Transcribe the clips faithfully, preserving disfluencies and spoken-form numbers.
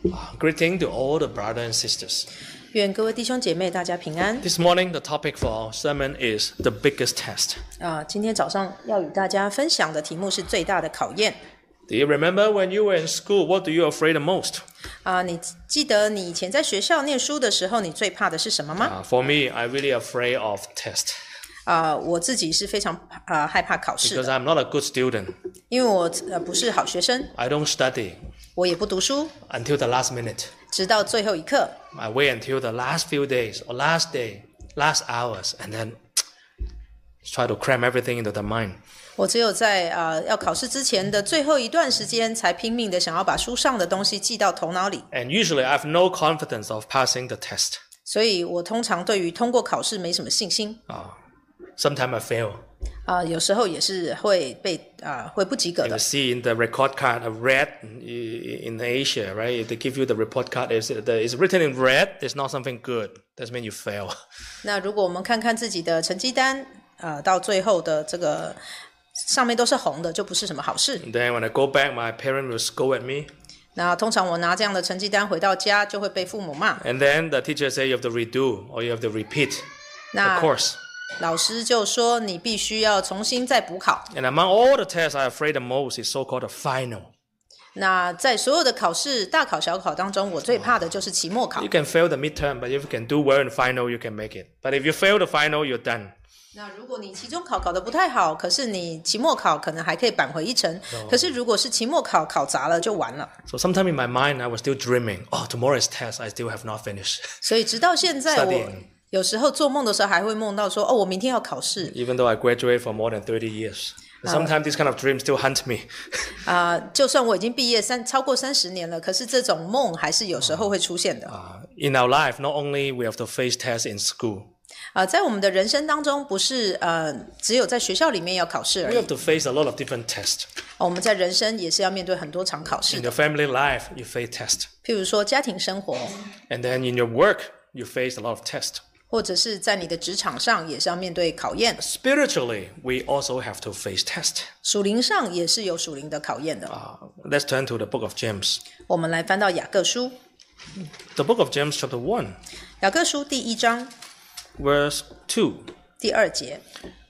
Greeting to all the brothers and sisters. 愿各位弟兄姐妹大家平安。 This morning, the topic for our sermon is the biggest test. 啊，今天早上要与大家分享的题目是最大的考验。 Do you remember when you were in school, what do you afraid the most? 啊，你记得你以前在学校念书的时候，你最怕的是什么吗？ Uh, for me, I'm really afraid of test 啊，我自己是非常啊害怕考试 because 的， I'm not a good student. 因为我呃不是好学生， I don't study 我也不读书， until the last minute. 直到最后一刻。 I wait until the last few days or last day, last hours, and then try to cram everything into the mind. 我只有在啊要考试之前的最后一段时间，才拼命的想要把书上的东西记到头脑里。 And usually, I have no confidence of passing the test. 所以我通常对于通过考试没什么信心。 Uh, sometimes I fail. 啊，有时候也是会被啊会不及格 You 的。 see in the report card, a red in Asia, right? They give you the report card. It's, it's written in red. It's not something good. That means you fail. 那如果我们看看自己的成绩单，啊，到最后的这个上面都是红的，就不是什么好事。 And then when I go back, my parents will scold at me. 那通常我拿这样的成绩单回到家，就会被父母骂。 And then the teacher say you have to redo or you have to repeat the 那 course. 老师就说你必须要重新再补考。 And among all the tests I'm afraid the most is so-called a final. 那在所有的考试，大考小考当中，我最怕的就是期末考 You。can fail the midterm, but if you can do well in final, you can make it. But if you fail the final, you're done. 那如果你期中考考得不太好，可是你期末考可能还可以扳回一城。可是如果是期末考考砸了，就完了。 So sometime in my mind, I was still dreaming. Oh, tomorrow is test. I still have not finished. 所以直到现在，我 Studying. 有时候做梦的时候还会梦到说，哦，我明天要考试。 Even though I graduate for more than thirty years. Sometimes this kind of dream still hunt me. 啊、就算我已经毕业三超过三十年了，可是这种梦还是有时候会出现的。 Uh, in our life, not only we have to face tests in school, 啊、在我们的人生当中，不是呃只有在学校里面要考试而 we 已 have，to face a lot of different tests. 我们在人生也是要面对很多场考试 In 的。 your family life, you face tests. 譬如说家庭生活， And then in your work, you face a lot of tests. 或者是在你的职场上，也是要面对考验。 Spiritually, we also have to face tests. 属灵上也是有属灵的考验的。 Uh, let's turn to the book of James. 我们来翻到雅各书， The book of James chapter one, 雅各书第一章 verse two. 第二节。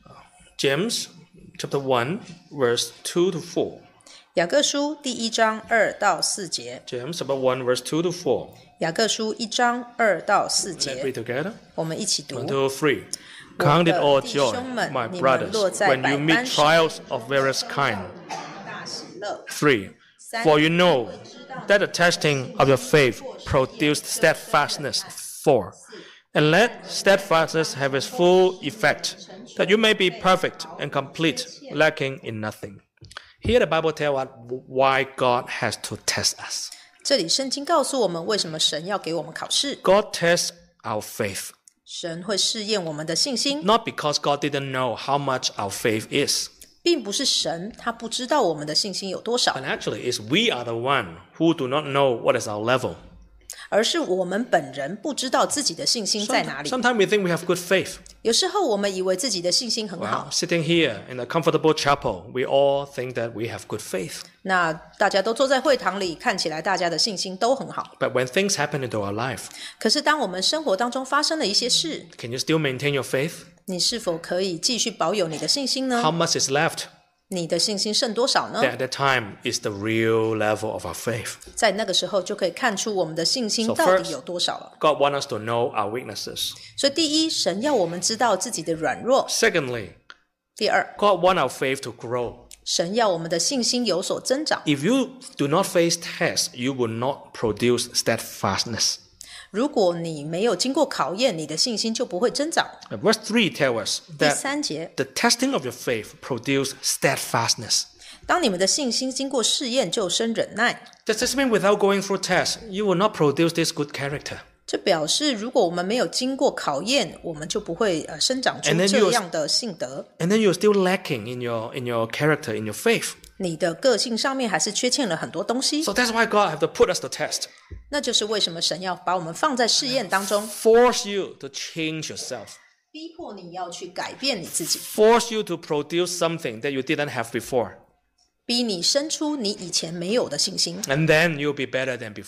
James chapter one, verse two to four. 雅各书第一章二到四节。 James chapter one, verse two to four. 雅各书一章二到四 Let's 节， read together. 我们一起读。 One, two, three. Count it all joy, my brothers, when you meet trials of various kind. 大喜乐。 Three. For you know that the testing of your faith produced steadfastness. Four. And let steadfastness have its full effect, that you may be perfect and complete, lacking in nothing. Here the Bible tells us why God has to test us. 这里圣经告诉我们，为什么神要给我们考试。 God tests our faith, 神会试验我们的信心， not because God didn't know how much our faith is, 并不是神他不知道我们的信心有多少， but actually it's we are the one who do not know what is our level. 而是我们本人不知道自己的信心在哪里。 Sometimes we think we have good faith. 有时候我们以为自己的信心很 Well, 好， sitting here in a comfortable chapel, we all think that we have good faith. 那大家都坐在会堂里，看起来大家的信心都很好。 But when things happen into our life, 可是当我们生活当中发生了一些事， can you still maintain your faith? 你是否可以继续保有你的信心呢？ How much is left? 你的信心剩多少呢？ That at that time is the real level of our faith. 在那个时候就可以看出我们的信心 So 到 first- 底有多少了。 God wants us to know our weaknesses. 所以第一，神要我们知道自己的软弱； Secondly, 第二， God wants our faith to grow. 神要我们的信心有所增长。 If you do not face tests, you will not produce steadfastness. 如果你没有经过考验，你的信心就不会增长。 Verse three tells us 第 that 三节， the testing of your faith produces steadfastness. 当你们的信心经过试验，就生忍耐。 Does this mean without going through tests, you will not produce this good character? 这表示，如果我们没有经过考验，我们就不会呃生长出 And then 这 you- 样的性德。 And then you're still lacking in your in your character, in your faith. 你的个性上面还是缺欠了很多东西。 So that's why God have to put us to test. 那就是为什么神要把我们放在试验当中， Force you to change yourself. 逼迫你要去改变你自己， Force you to produce something that you didn't have before. 逼你生出你以前没有的信心， And then you'll be better than before.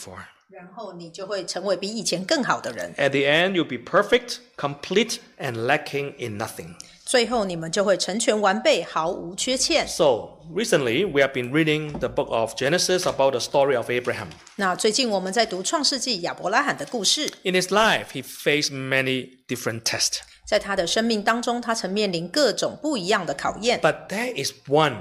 然后你就会成为比以前更好的人。 At the end, you'll be perfect, complete, and lacking in nothing. 最后你们就会成全完备，毫无缺欠。 So, recently, we have been reading the book of Genesis about the story of Abraham. 那最近我们在读创世纪亚伯拉罕的故事， In his life, he faced many different tests. 在他的生命当中，他曾面临各种不一样的考验。 But there is one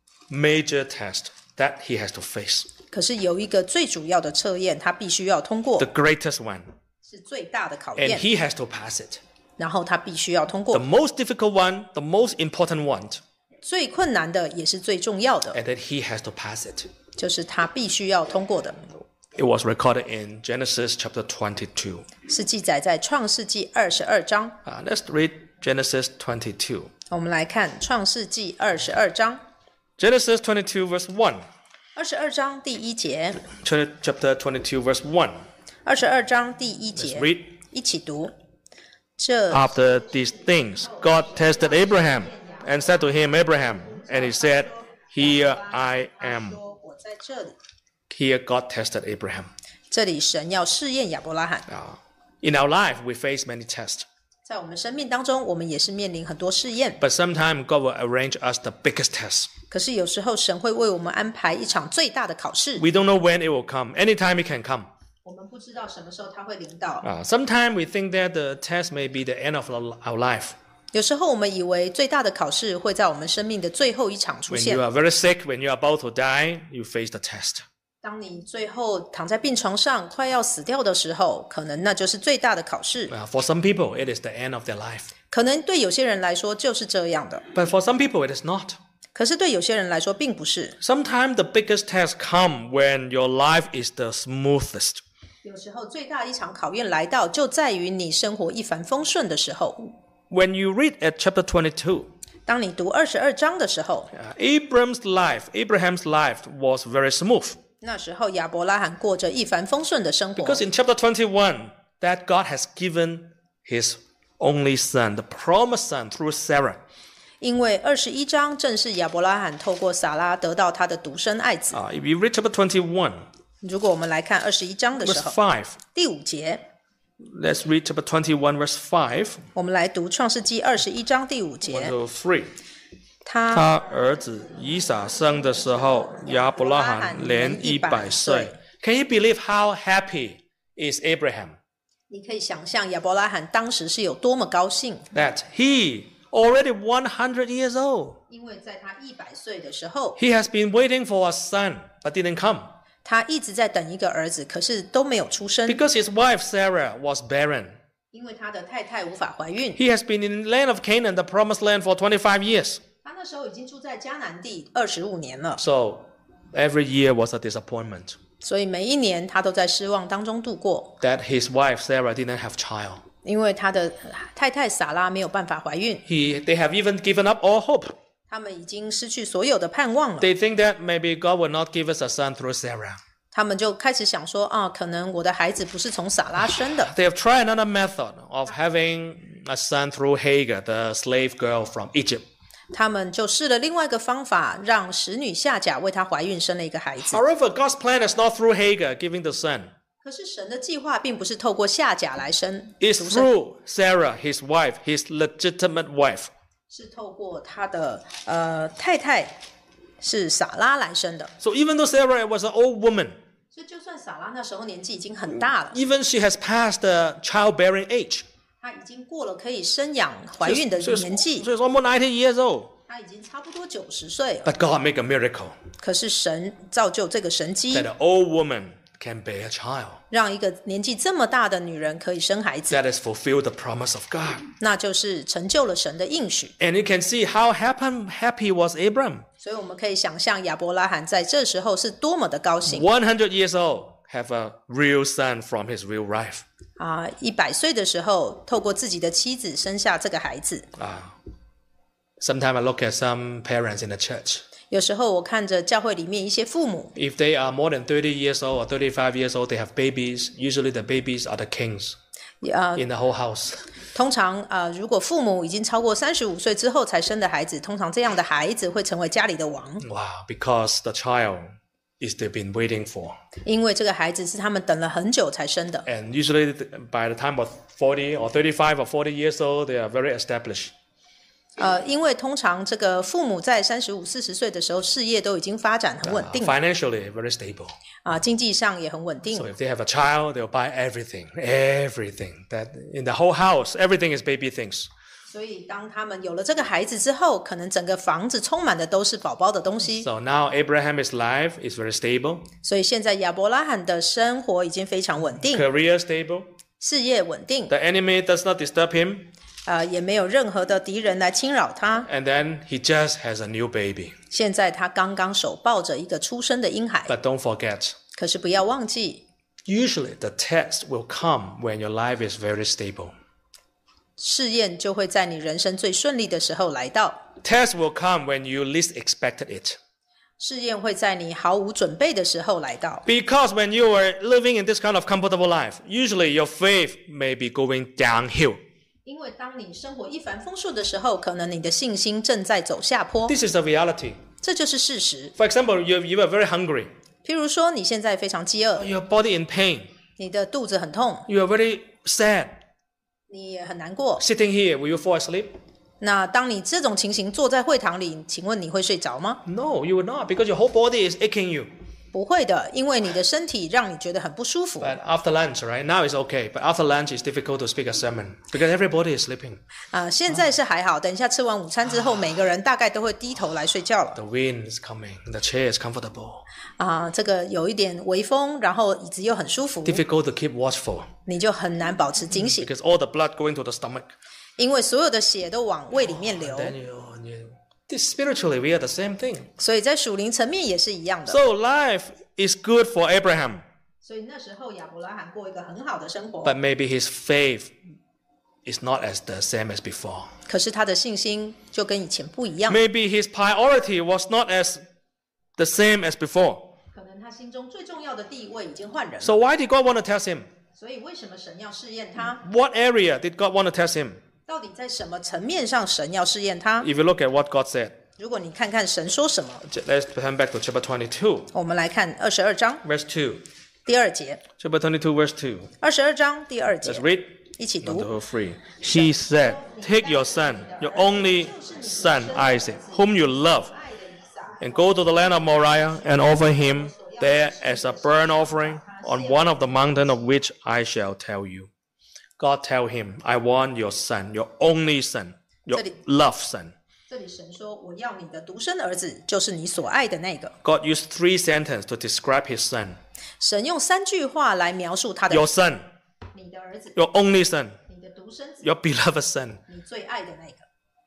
major test that he has to face. 可是有一个最主要的测验，他必须要通过， The greatest one. 是最大的考 And 验， he has to pass it. 然后他必须要通 The 过。 most difficult one, the most important one. 最困难的也是最重要的， And then he has to pass it. 就是他必须要通过的， It was recorded in Genesis chapter twenty-two. 是记载在创世纪二十二章。 Uh, let's read Genesis twenty-two. 我们来看创世纪二十二章， Genesis twenty-two verse one. 二十二章第一节， Chapter twenty-two verse one. 二十二章第一 Let's 节， read. 一起读。这 After these things, God tested Abraham and said to him, Abraham, and he said, Here I am. 我在这里， Here God tested Abraham. 这里神要试验亚伯拉罕。 Uh, in our life, we face many tests. 在我们生命当中，我们也是面临很多试验， But sometimes God will arrange us the biggest test. 可是有时候神会为我们安排一场最大的考试， We don't know when it will come. Anytime it can come. 我们不知道什么时候它会临到。 Uh, sometimes we think that the test may be the end of our life. 有时候我们以为最大的考试会在我们生命的最后一场出 When 现 you。are very sick, when you are about to die, you face the test. 当你最后躺在病床上快要死掉的时候，可能那就是最大的考试。 Uh, for some people, it is the end of their life. 可能对有些人来说就是这样的， But for some people, it is not. 可是对有些人来说并不是。 Sometimes the biggest tests come when your life is the smoothest. 有时候最大一场考验来到，就在于你生活一帆风顺的时候。 When you read at chapter twenty-two, 当你读二十二章的时候， uh, Abraham's life, Abraham's life was very smooth. 那时候亚伯拉罕过着一帆风顺的生活。 Because in chapter twenty-one, that God has given his only son, the promised son, through Sarah. 因为二十一章正是亚伯拉罕透过撒拉得到他的独生爱子。 Uh, if you read chapter twenty-one, 如果我们来看二十一章的时 verse 候， five, 第五节， let's read chapter twenty-one, verse five, 我们来读创世纪二十一章第五 one 节。 to three. 他他儿子以撒生的时候，亚伯拉罕年一百岁。Can you believe how happy is Abraham? 你可以想象亚伯拉罕当时是有多么高兴， That he, already one hundred years old, 因为在他一百岁的时候， he has been waiting for a son, but didn't come. 他一直在等一个儿子，可是都没有出生， Because his wife Sarah was barren. 因为他的太太无法怀孕。 He has been in the land of Canaan, the promised land, for twenty-five years. 他那时候已经住在迦南地二十五年了， So every year was a disappointment 所以每一年他都在失望当中度过， that his wife Sarah didn't have child. 因为他的太太撒拉没有办法怀孕， He, they have even given up all hope. 他们已经失去所有的盼望了。 They think that maybe God will not give us a son through Sarah. 他们就开始想说啊，可能我的孩子不是从撒拉生的。 They have tried another method of having a son through Hagar, the slave girl from Egypt. 他们就试了另外一个方法，让使女夏甲为她怀孕生了一个孩子。 However, God's plan is not through Hagar giving the son. 可是神的计划并不是透过夏甲来生， It's 独生 through Sarah, his wife, his legitimate wife. 是透过他的呃太太是撒拉来生的。 So even though Sarah was an old woman, 所以就算撒拉那时候年纪已经很大了， even she has passed the childbearing age. 她已经过了可以生养怀孕的 So it's, 年纪， so it's almost ninety years old. 她已经差不多九十岁了。 But God made a miracle 可是神造就这个神机 that，an old woman can bear a child. 让一个年纪这么大的女人可以生孩子， That has fulfilled the promise of God. 那就是成就了神的应许。 And you can see how happy, happy was Abram. 所以我们可以想象亚伯拉罕在这时候是多么的高兴 one hundred years old, have a real son from his real wife. 啊！一百岁的时候，透过自己的妻子生下这个孩子。 Uh, sometimes I look at some parents in the church. 有时候我看着教会里面一些父母， If they are more than thirty years old or thirty-five years old, they have babies. Usually the babies are the kings 呃， in the whole house. 通常呃，如果父母已经超过三十五岁之后才生的孩子，通常这样的孩子会成为家里的王， Wow, because the child is they've been waiting for. 因为这个孩子是他们等了很久才生的。 And usually by the time of forty or thirty-five or forty years old, they are very established. 呃，因为通常这个父母在三十五、四十岁的时候，事业都已经发展很稳 Uh, 定， financially, very stable. 啊，经济上也很稳定 So。if they have a child, they'll buy everything, everything. That in the whole house, everything is baby things. 所以当他们有了这个孩子之后，可能整个房子充满的都是宝宝的东西。 So now Abraham's life is very stable, 所以现在亚伯拉罕的生活已经非常稳定， career stable. 事业稳定， The enemy does not disturb him. 呃，也没有任何的敌人来侵扰他。 And then he just has a new baby. 现在他刚刚手抱着一个出生的婴孩， But don't forget, 可是不要忘记， usually the test will come when your life is very stable. 试验就会在你人生最顺利的时候来到。 Test will come when you least expected it. 试验会在你毫无准备的时候来到， Because when you are living in this kind of comfortable life, usually your faith may be going downhill. 因为当你生活一帆风顺的时候，可能你的信心正在走下坡， This is the reality. 这就是事实。 For example, you, you are very hungry. 譬如说，你现在非常饥饿， Your body in pain. 你的肚子很痛， You are very sad. 你也很难过。 Sitting here, will you fall asleep? 那当你这种情形坐在会堂里，请问你会睡着吗？ No, you will not, because your whole body is aching you. 不会的，因为你的身体让你觉得很不舒服。 But after lunch, right? Now it's okay. But after lunch, it's difficult to speak a sermon because everybody is sleeping. 啊、现在是还好，等一下吃完午餐之后，每个人大概都会低头来睡觉了。 The wind is coming. The chair is comfortable. 啊、这个有一点微风，然后椅子又很舒服， Difficult to keep watchful 你就很难保持警醒， because all the blood going to the stomach. 因为所有的血都往胃里面流。 Then you, you this spiritually, we are the same thing. 所以在属灵层面也是一样的。 So life is good for Abraham, 所以那时候亚伯拉罕过一个很好的生活， but maybe his faith is not as the same as before. 可是他的信心就跟以前不一样， Maybe his priority was not as the same as before. 可能他心中最重要的地位已经换人了。 So why did God want to test him? 所以为什么神要试验他？ What area did God want to test him? 到底在什么层面上神要试验他？ If you look at what God said, 如果你看看神说什么， let's turn back to chapter twenty-two, 我们来看二十二章 verse two. 第二节， Chapter twenty-two, verse two. 二十二章第二节 Let's，read. 一起 One, 读。 two, three. He said, take your son, your only son Isaac, whom you love, and go to the land of Moriah and offer him there as a burnt offering on one of the mountains of which I shall tell you. God tell him, I want your son, your only son, your loved son. 这里神说：“我要你的独生儿子，就是你所爱的那个。 God used three sentences to describe his son. ” 神用三句话来描述他的 Your son, 你的儿子， your only son, 你的独生子， your beloved son. 你最爱的那个。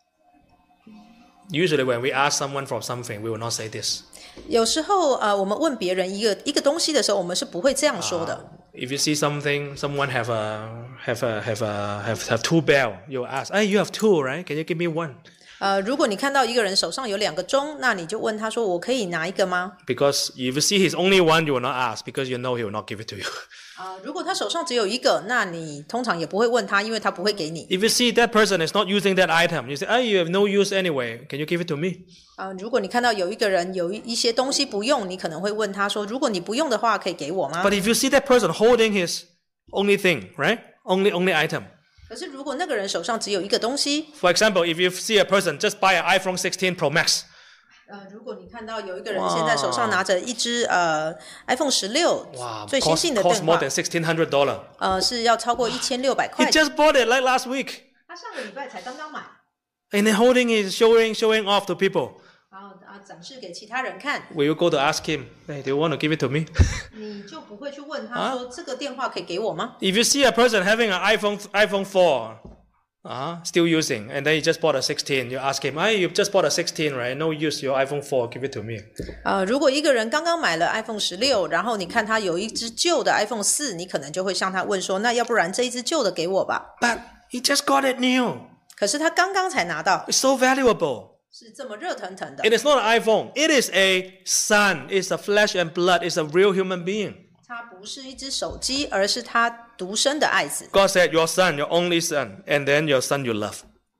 Usually when we ask someone for something, we will not say this. 有时候，呃，我们问别人一个一个东西的时候，我们是不会这样说的。 If you see something, someone have a have a have a have have two bell, you ask, "Hey, you have two, right? Can you give me one?" 呃，如果你看到一个人手上有两个钟，那你就问他说：“我可以拿一个吗 Because if you see his only one, you will not ask because you know he will not give it to you. ？” 啊、如果他手上只有一个，那你通常也不会问他，因为他不会给你。 If you see that person is not using that item, you say, "Hey, you have no use anyway. Can you give it to me?" 啊、如果你看到有一个人有一一些东西不用，你可能会问他说：“如果你不用的话，可以给我吗 But if you see that person holding his only thing, right? Only only item. 可是如果那个人手上只有一个东西， For example, if you see a person just buy an iPhone sixteen Pro Max, 呃，如果你看到有一个人现在手上拿着一只呃 iPhone 十六 wow, 最新 cost, 性的 cost 电 more 话 than，sixteen hundred dollars. 呃，是要超过一千六百 He 块。 just bought it like last week, 他上个礼拜才刚刚买， and then holding it, showing showing off to people. 然后啊展示给其他人看， Will you go to ask him, "Hey, do you want to give it to me?" 你就不会去问他说这个电话可以给我吗？ If you see a person having an iPhone iPhone four, uh, still using, and then he just bought a sixteen, you ask him, "Hey, you just bought a sixteen, right? No use your iPhone four, give it to me." 呃，如果一个人刚刚买了 iPhone 十六，然后你看他有一只旧的 iPhone 四，你可能就会向他问说，那要不然这一只旧的给我吧？ But he just got it new. 可是他刚刚才拿到， It's so valuable. 是这么热腾腾的 It，is not an iPhone. It is a son. It's a flesh and blood. It's a real human being. 它不是一只手机，而是他独生的爱子。 God said, "Your son, your only son, and then your son you love."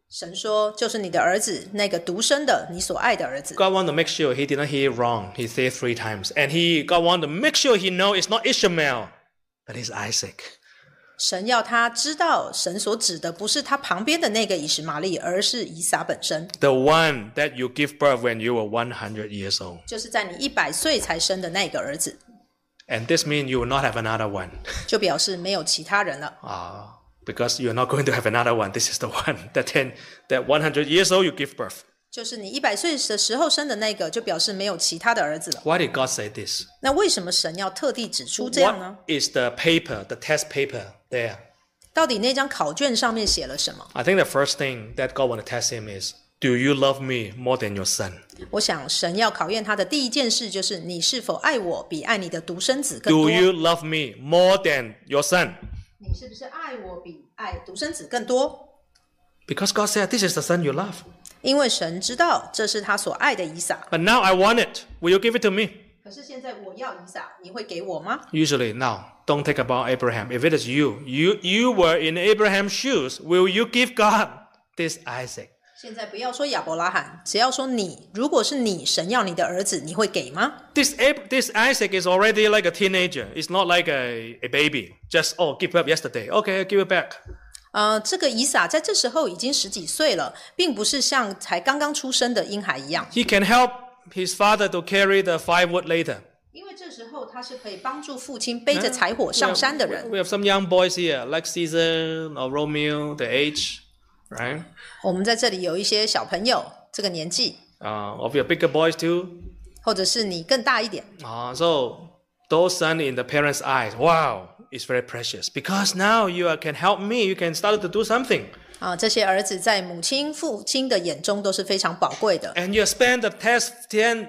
神说，就是你的儿子，那个独生的，你所爱的儿子。 God want to make sure he didn't hear wrong. He said three times. And he God want to make sure he know it's not Ishmael, but it's Isaac. 神要他知道，神所指的不是他旁边的那个以实玛利，而是以撒本身， The one that you give birth when you were one hundred years old. 就是在你一百岁才生的那个儿子， And this means you will not have another one. 就表示没有其他人了。 Uh, because you're not going to have another one. This is the one that ten, that one hundred years old you give birth. 就是你一百岁的时候生的那个，就表示没有其他的儿子了。 Why did God say this? 那为什么神要特地指出这样呢？ What is the paper, the test paper there? 到底那张考卷上面写了什么？ I think the first thing that God want to test him is, do you love me more than your son? 我想神要考验他的第一件事就是你是否爱我比爱你的独生子更 Do 多？ you love me more than your son? 你是不是爱我比爱独生子更多？ Because God said, this is the son you love. 因为神知道这是他所爱的以撒。 But now I want it. Will you give it to me? 可是现在我要以撒，你会给我吗？ Usually, now, don't think about Abraham. If it is you, you, you were in Abraham's shoes, will you give God this Isaac? 现在不要说亚伯拉罕，只要说你，如果是你，神要你的儿子，你会给吗？ This, Ab- this Isaac is already like a teenager. It's not like a, a baby. Just, oh, give up yesterday. Okay, I'll give it back. 呃，这个以撒在这时候已经十几岁了，并不是像才刚刚出生的婴孩一样。 He can help his father to carry the firewood later. 因为这时候他是可以帮助父亲背着柴火上山的人。 We have some young boys here, like Caesar or Romeo, the age, right? 我们在这里有一些小朋友，这个年纪， Uh, or we have bigger boys too. 或者是你更大一点， Uh, so those sons in the parents' eyes, wow, it's very precious. Because now you are- can help me, you can start to do something. 啊，这些儿子在母亲、父亲的眼中都是非常宝贵的。 And you spend the past ten,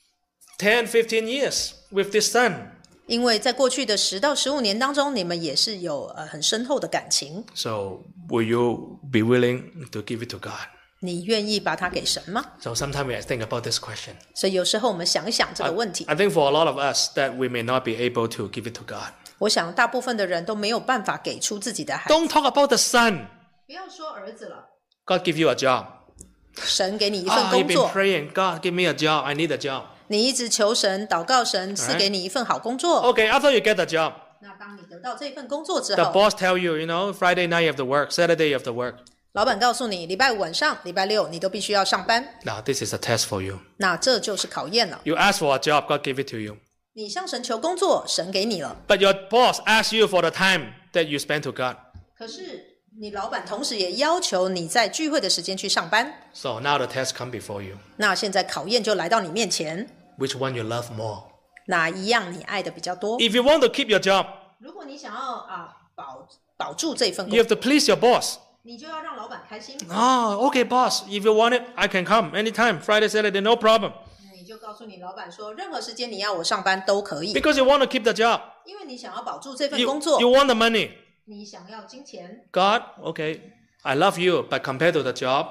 ten, fifteen years with this son. 因为在过去的十到十五年当中，你们也是有呃很深厚的感情。 So will you be willing to give it to God? 你愿意把它给神吗？ So sometimes we think about this question. 所以有时候我们想一想这个问题， I think for a lot of us that we may not be able to give it to God. 我想大部分的人都没有办法给出自己的孩子。 Don't talk about the son. 不要说儿子了， God give you a job. 神给你一份 Ah, you've 工 been 作， praying. God, give me a job. I need a job. 你一直求神、祷告神赐给你一份好工作。 Okay, after you get the job, 那当你得到这份工作之 the 后， boss tell you, you know, Friday night you have to work, Saturday you have to work. 老板告诉你，礼拜五晚上、礼拜六你都必须要上班。 Now, this is a test for you. 那这就是考验了。 You ask for a job, God give it to you. 你向神求工作，神给你了。 But your boss asks you for the time that you spend to God. 可是你老板同时也要求你在聚会的时间去上班。 So now the test come before you. 那现在考验就来到你面前， Which one you love more? 哪一样你爱的比较多？ If you want to keep your job, 如果你想要啊保保住这份工 you 作， have to please your boss. 你就要让老板开心。 Oh, okay, boss. If you want it, I can come anytime. Friday, Saturday, no problem. 你就告诉你老板说，任何时间你要我上班都可以， Because you want to keep the job. 因为你想要保住这份 You, 工作， you want the money. 你想要金钱。 God, okay, I love you, but compared to the job,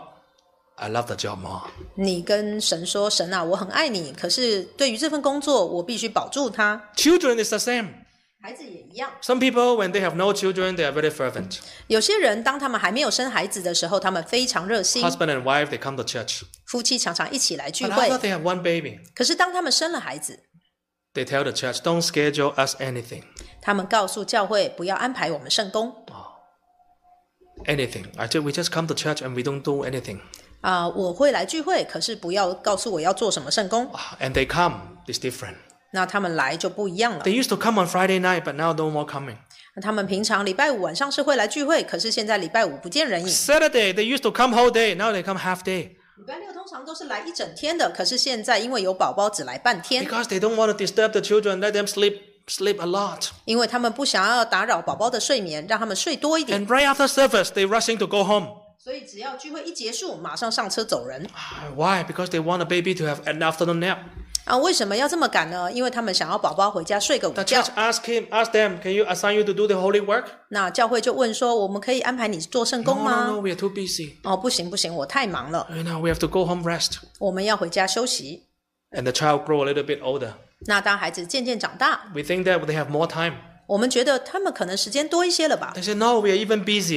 I love the job more. 你跟神说，神啊，我很爱你，可是对于这份工作，我必须保住它。 Children is the same. 孩子也一样， Some people, when they have no children, they are very fervent. 有些人当他们还没有生孩子的时候，他们非常热心， Husband and wife, they come to church. 夫妻常常一起来聚 But 会 after。they have one baby, 可是当他们生了孩子， they tell the church, don't schedule us anything. 他们告诉教会不要安排我们圣工 Anything. I just, we just come to church and we don't do anything. 啊、我会来聚会，可是不要告诉我要做什么圣工。 And they come, it's different. 那他们来就不一样了。 They used to come on Friday night, but now no more coming. 他们平常礼拜五晚上是会来聚会，可是现在礼拜五不见人影。 Saturday, they used to come whole day, now they come half day. 礼拜六通常都是来一整天的，可是现在因为有宝宝，只来半天， Because they don't want to disturb the children, let them sleep sleep a lot. 因为他们不想要打扰宝宝的睡眠，让他们睡多一点。 And right after service, they rushing to go home. 所以只要聚会一结束，马上上车走人。 Why? Because they want the baby to have an afternoon nap. 啊，为什么要这么赶呢？因为他们想要宝宝回家睡个午 The 觉 church。asked him, asked them, can you assign you to do the holy work? 那教会就问说：“我们可以安排你做圣 No, 工 no, 吗？” no, we are too busy. 哦，不行不行，我太忙了， You know, we have to go home rest. 我们要回家休息。 And the child grow a little bit older. 那当孩子渐渐长大， We think that they have more time. 我们觉得他们可能时间多一些了吧？ They say, no, we are even busier.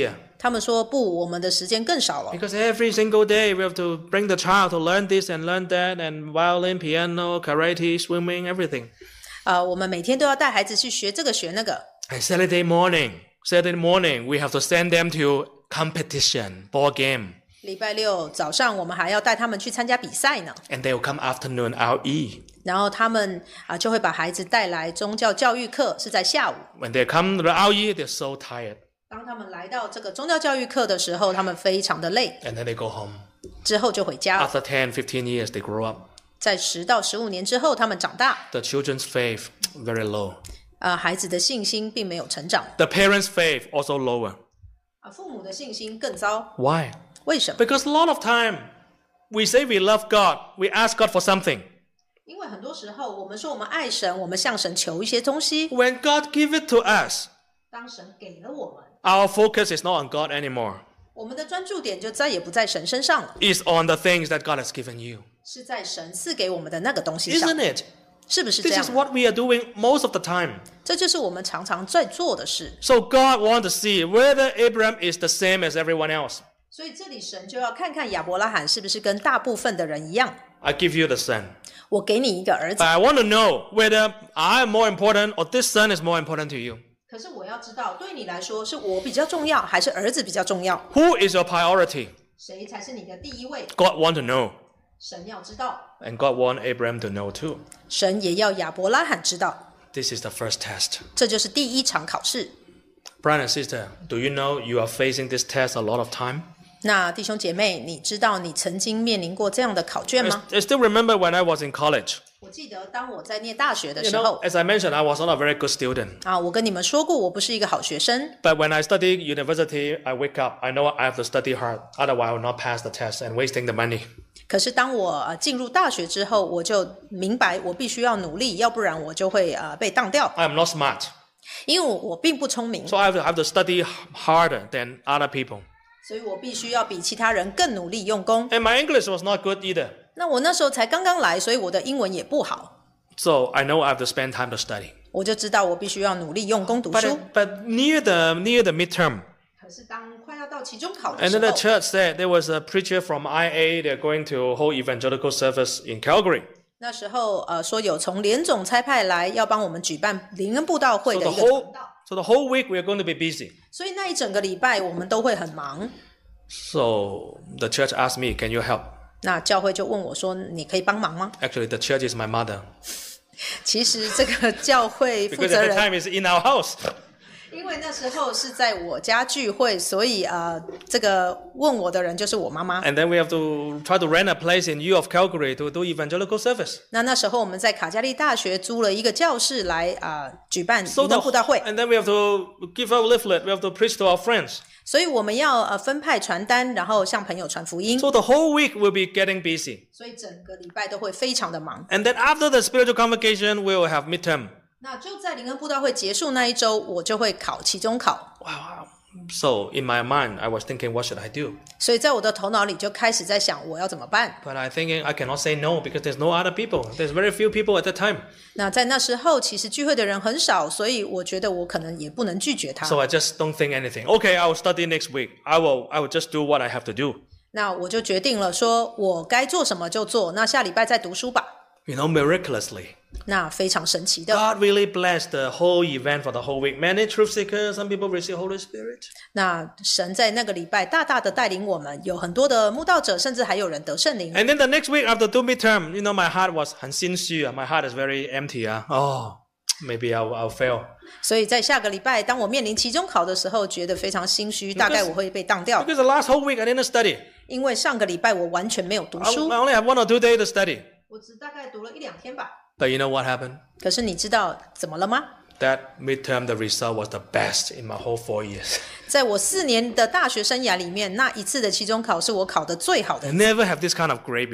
他们说不，我们的时间更少了。 Because every single day we have to bring the child to learn this and learn that and violin, piano, karate, swimming, everything. 呃，我们每天都要带孩子去学这个学那个。 And Saturday morning, Saturday morning, we have to send them to competition, ball game. 礼拜六早上我们还要带他们去参加比赛呢。 And they will come afternoon R E. 然后他们啊、呃、就会把孩子带来宗教教育课，是在下午。 When they come to the R E, they're so tired. 当他们来到这个宗教教育课的时候，他们非常的累， And then they go home. 之后就回家了。 After ten, fifteen years, they grow up. 在十到十五年之后，他们长大， The children's faith, very low. 呃，孩子的信心并没有成长， The parents' faith, also lower. 啊，父母的信心更糟。 Why? 为什么？ Because a lot of time, we say we love God, we ask God for something. 因为很多时候我们说我们爱神，我们向神求一些东西， When God gives it to us, 当神给了我们， our focus is not on God anymore. 我们的专注点就再也不在神身上了， It's on the things that God has given you. 是在神赐给我们的那个东西上， Isn't it? 是不是这 This 样 is？what we are doing most of the time. 这就是我们常常在做的事。 So God wants to see whether Abraham is the same as everyone else. 所以这里神就要看看亚伯拉罕是不是跟大部分的人一样。 I give you the son. 我给你一个儿子 But，I want to know whether I am more important or this son is more important to you. 可是我要知道，对你来说是我比较重要，还是儿子比较重要？ Who is your priority? 谁才是你的第一位？ God wants to know. 神要知道， And God wants Abraham to know too. 神也要亚伯拉罕知道， This is the first test. 这就是第一场考试。 Brother and sister, do you know you are facing this test a lot of time? 那弟兄姐妹，你知道你曾经面临过这样的考卷 I, 吗？ I still remember when I was in college. 我记得当我在念大学的 You 时 know, 候 as I mentioned, I was not a very good student. 啊，我跟你们说过，我不是一个好学生。 But when I study university, I wake up. I know I have to study hard. Otherwise, I will not pass the test and wasting the money. 可是当我呃进入大学之后，我就明白我必须要努力，要不然我就会呃被当掉， I am not smart. 因为我我并不聪明， So I have to, I have to study harder than other people. 所以我必须要比其他人更努力用功。 And my English was not good either. 那我那时候才刚刚来，所以我的英文也不好， So I know I have to spend time to study. 我就知道我必须要努力用功读 But, 书。 but near the near the midterm, 可是当快要到期中考的 and 时 then the 候， church said there was a preacher from I A. They're going to hold evangelical service in Calgary. 那时候呃说有从联总差派来要帮我们举办灵恩布道会 So 的 the 一个传 whole 道， so the whole week we are going to be busy. 所以那一整个礼拜我们都会很忙。 So the church asked me, "Can you help?" 那教会就问我说：“你可以帮忙吗 Actually, the church is my mother.？” 其实这个教会负 Because 责 at the 人， time it's in our house. 因为那时候是在我家聚会，所以呃，这个问我的人就是我妈妈。 And then we have to try to rent a place in U of Calgary to do evangelical service. 那那时候我们在卡加利大学租了一个教室来啊、呃、举办 So 灵 the, 恩布道会， and then we have to give out leaflet. We have to preach to our friends. 所以我们要呃分派传单，然后向朋友传福音， So the whole week we'll be getting busy. 所以整个礼拜都会非常的忙。 And then after the spiritual convocation, we will have midterm. 那就在灵恩布道会结束那一周，我就会考期中考。 Wow. So in my mind, I was thinking, what should I do? 所以在我的头脑里就开始在想我要怎么办。 But I thinking I cannot say no because there's no other people. There's very few people at that time. 那在那时候，其实聚会的人很少，所以我觉得我可能也不能拒绝他。 So I just don't think anything. Okay, I will study next week. I will I will just do what I have to do. 那我就决定了，说我该做什么就做。那下礼拜再读书吧。 You know, miraculously, 那非常神奇的， God really blessed the whole event for the whole week. Many truth seekers, some people receive Holy Spirit. 那神在那个礼拜大大的带领我们，有很多的慕道者，甚至还有人得圣灵。 And then the next week after do midterm, you know, my heart was 很心虚. My heart is very empty. Uh. Oh, maybe I'll, I'll fail. 所以在下个礼拜，当我面临期中考的时候，觉得非常心虚，大概我会被当掉， Because the last whole week I didn't study. 因为上个礼拜我完全没有读 I, I 书， only have one or two days to study. 我只大概读了一两天吧。 But you know what happened? 可是你知道怎么了吗？ That midterm, the result was the best in my whole four years. 在我四年的大学生涯里面，那一次的期中考是我考的最好的 I。never have this kind of grade before.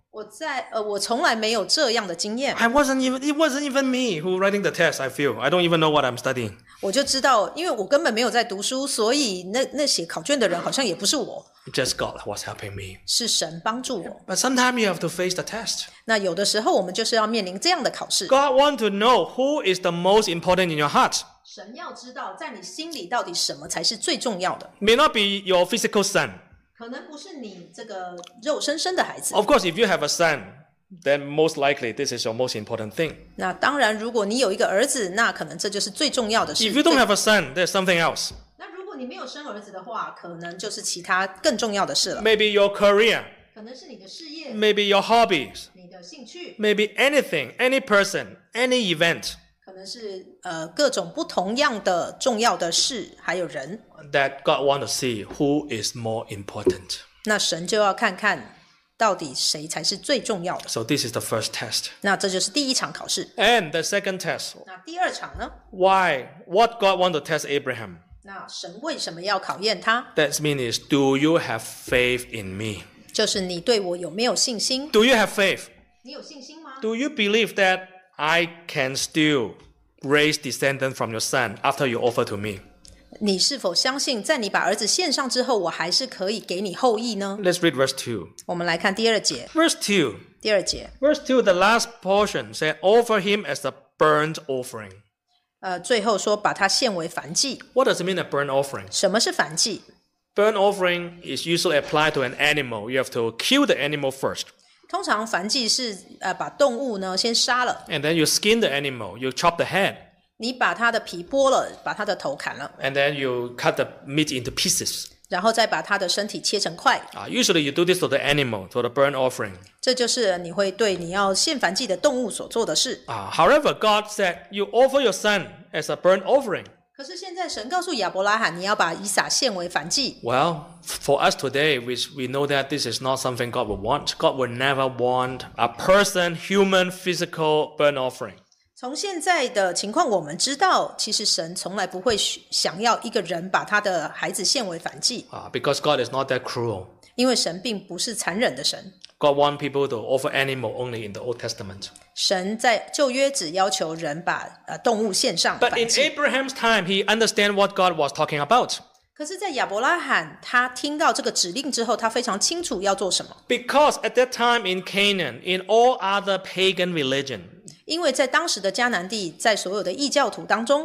我在呃，我从来没有这样的经验。 I wasn't even, it wasn't even me who writing the test, I feel. I don't even know what I'm studying. 我就知道，因为我根本没有在读书，所以那那写考卷的人好像也不是我， Just God was helping me. 是神帮助我。 But sometimes you have to face the test. 那有的时候我们就是要面临这样的考试。 God wants to know who is the most important in your heart. 神要知道，在你心里到底什么才是最重要的。 May not be your physical son. 可能不是你这个肉身生的孩子。 Of course, if you have a son, then most likely this is your most important thing. 那当然，如果你有一个儿子，那可能这就是最重要的事。 If you don't have a son, there's something else. 那如果你没有生儿子的话，可能就是其他更重要的事了。 Maybe your career, 可能是你的事业、 maybe your hobbies, 你的兴趣， maybe anything, any person, any event 可能是呃各种不同样的重要的事，还有人。 that God wants to see who is more important. 那神就要看看到底谁才是最重要的。 So this is the first test. 那这就是第一场考试。 And the second test. 那第二场呢？ Why? What God wants to test Abraham? 那神为什么要考验他？ That means is, do you have faith in me? 就是你对我有没有信心？ Do you have faith? 你有信心吗？ Do you believe that I can still raise descendants from your son after you offer to me? 你是否相信，在你把儿子献上之后，我还是可以给你后裔呢？ Let's read verse two. 我们来看第二节。 Verse two. 第二节， Verse two, the last portion said, offer him as a burnt offering. 呃，最后说把它献为燔祭。 What does it mean, a burnt offering? 什么是燔祭？ Burnt offering is usually applied to an animal. You have to kill the animal first. 通常燔祭是呃把动物呢先杀了， And then you skin the animal. You chop the head. 你把它的皮剥了，把它的头砍了， And then you cut the meat into pieces. 然后再把它的身体切成块。 Uh, usually you do this to the animal, to the burnt offering. 这就是你会对你要献燔祭的动物所做的事。 Uh, however, God said, you offer your son as a burnt offering. 可是现在神告诉亚伯拉罕，你要把以撒献为燔祭。 Well, for us today, which we know that this is not something God would want. God would never want a person, human, physical burnt offering. 从现在的情况，我们知道，其实神从来不会想要一个人把他的孩子献为燔祭， Uh, because God is not that cruel. 因为神并不是残忍的神。 God wants people to offer animal only in the Old Testament. 神在旧约只要求人把呃动物献上 But 燔 in 祭。 Abraham's time, he understand what God was talking about. 可是，在亚伯拉罕他听到这个指令之后，他非常清楚要做什么， Because at that time in Canaan, in all other pagan religion, 因为在当时的迦南地，在所有的异教徒当中，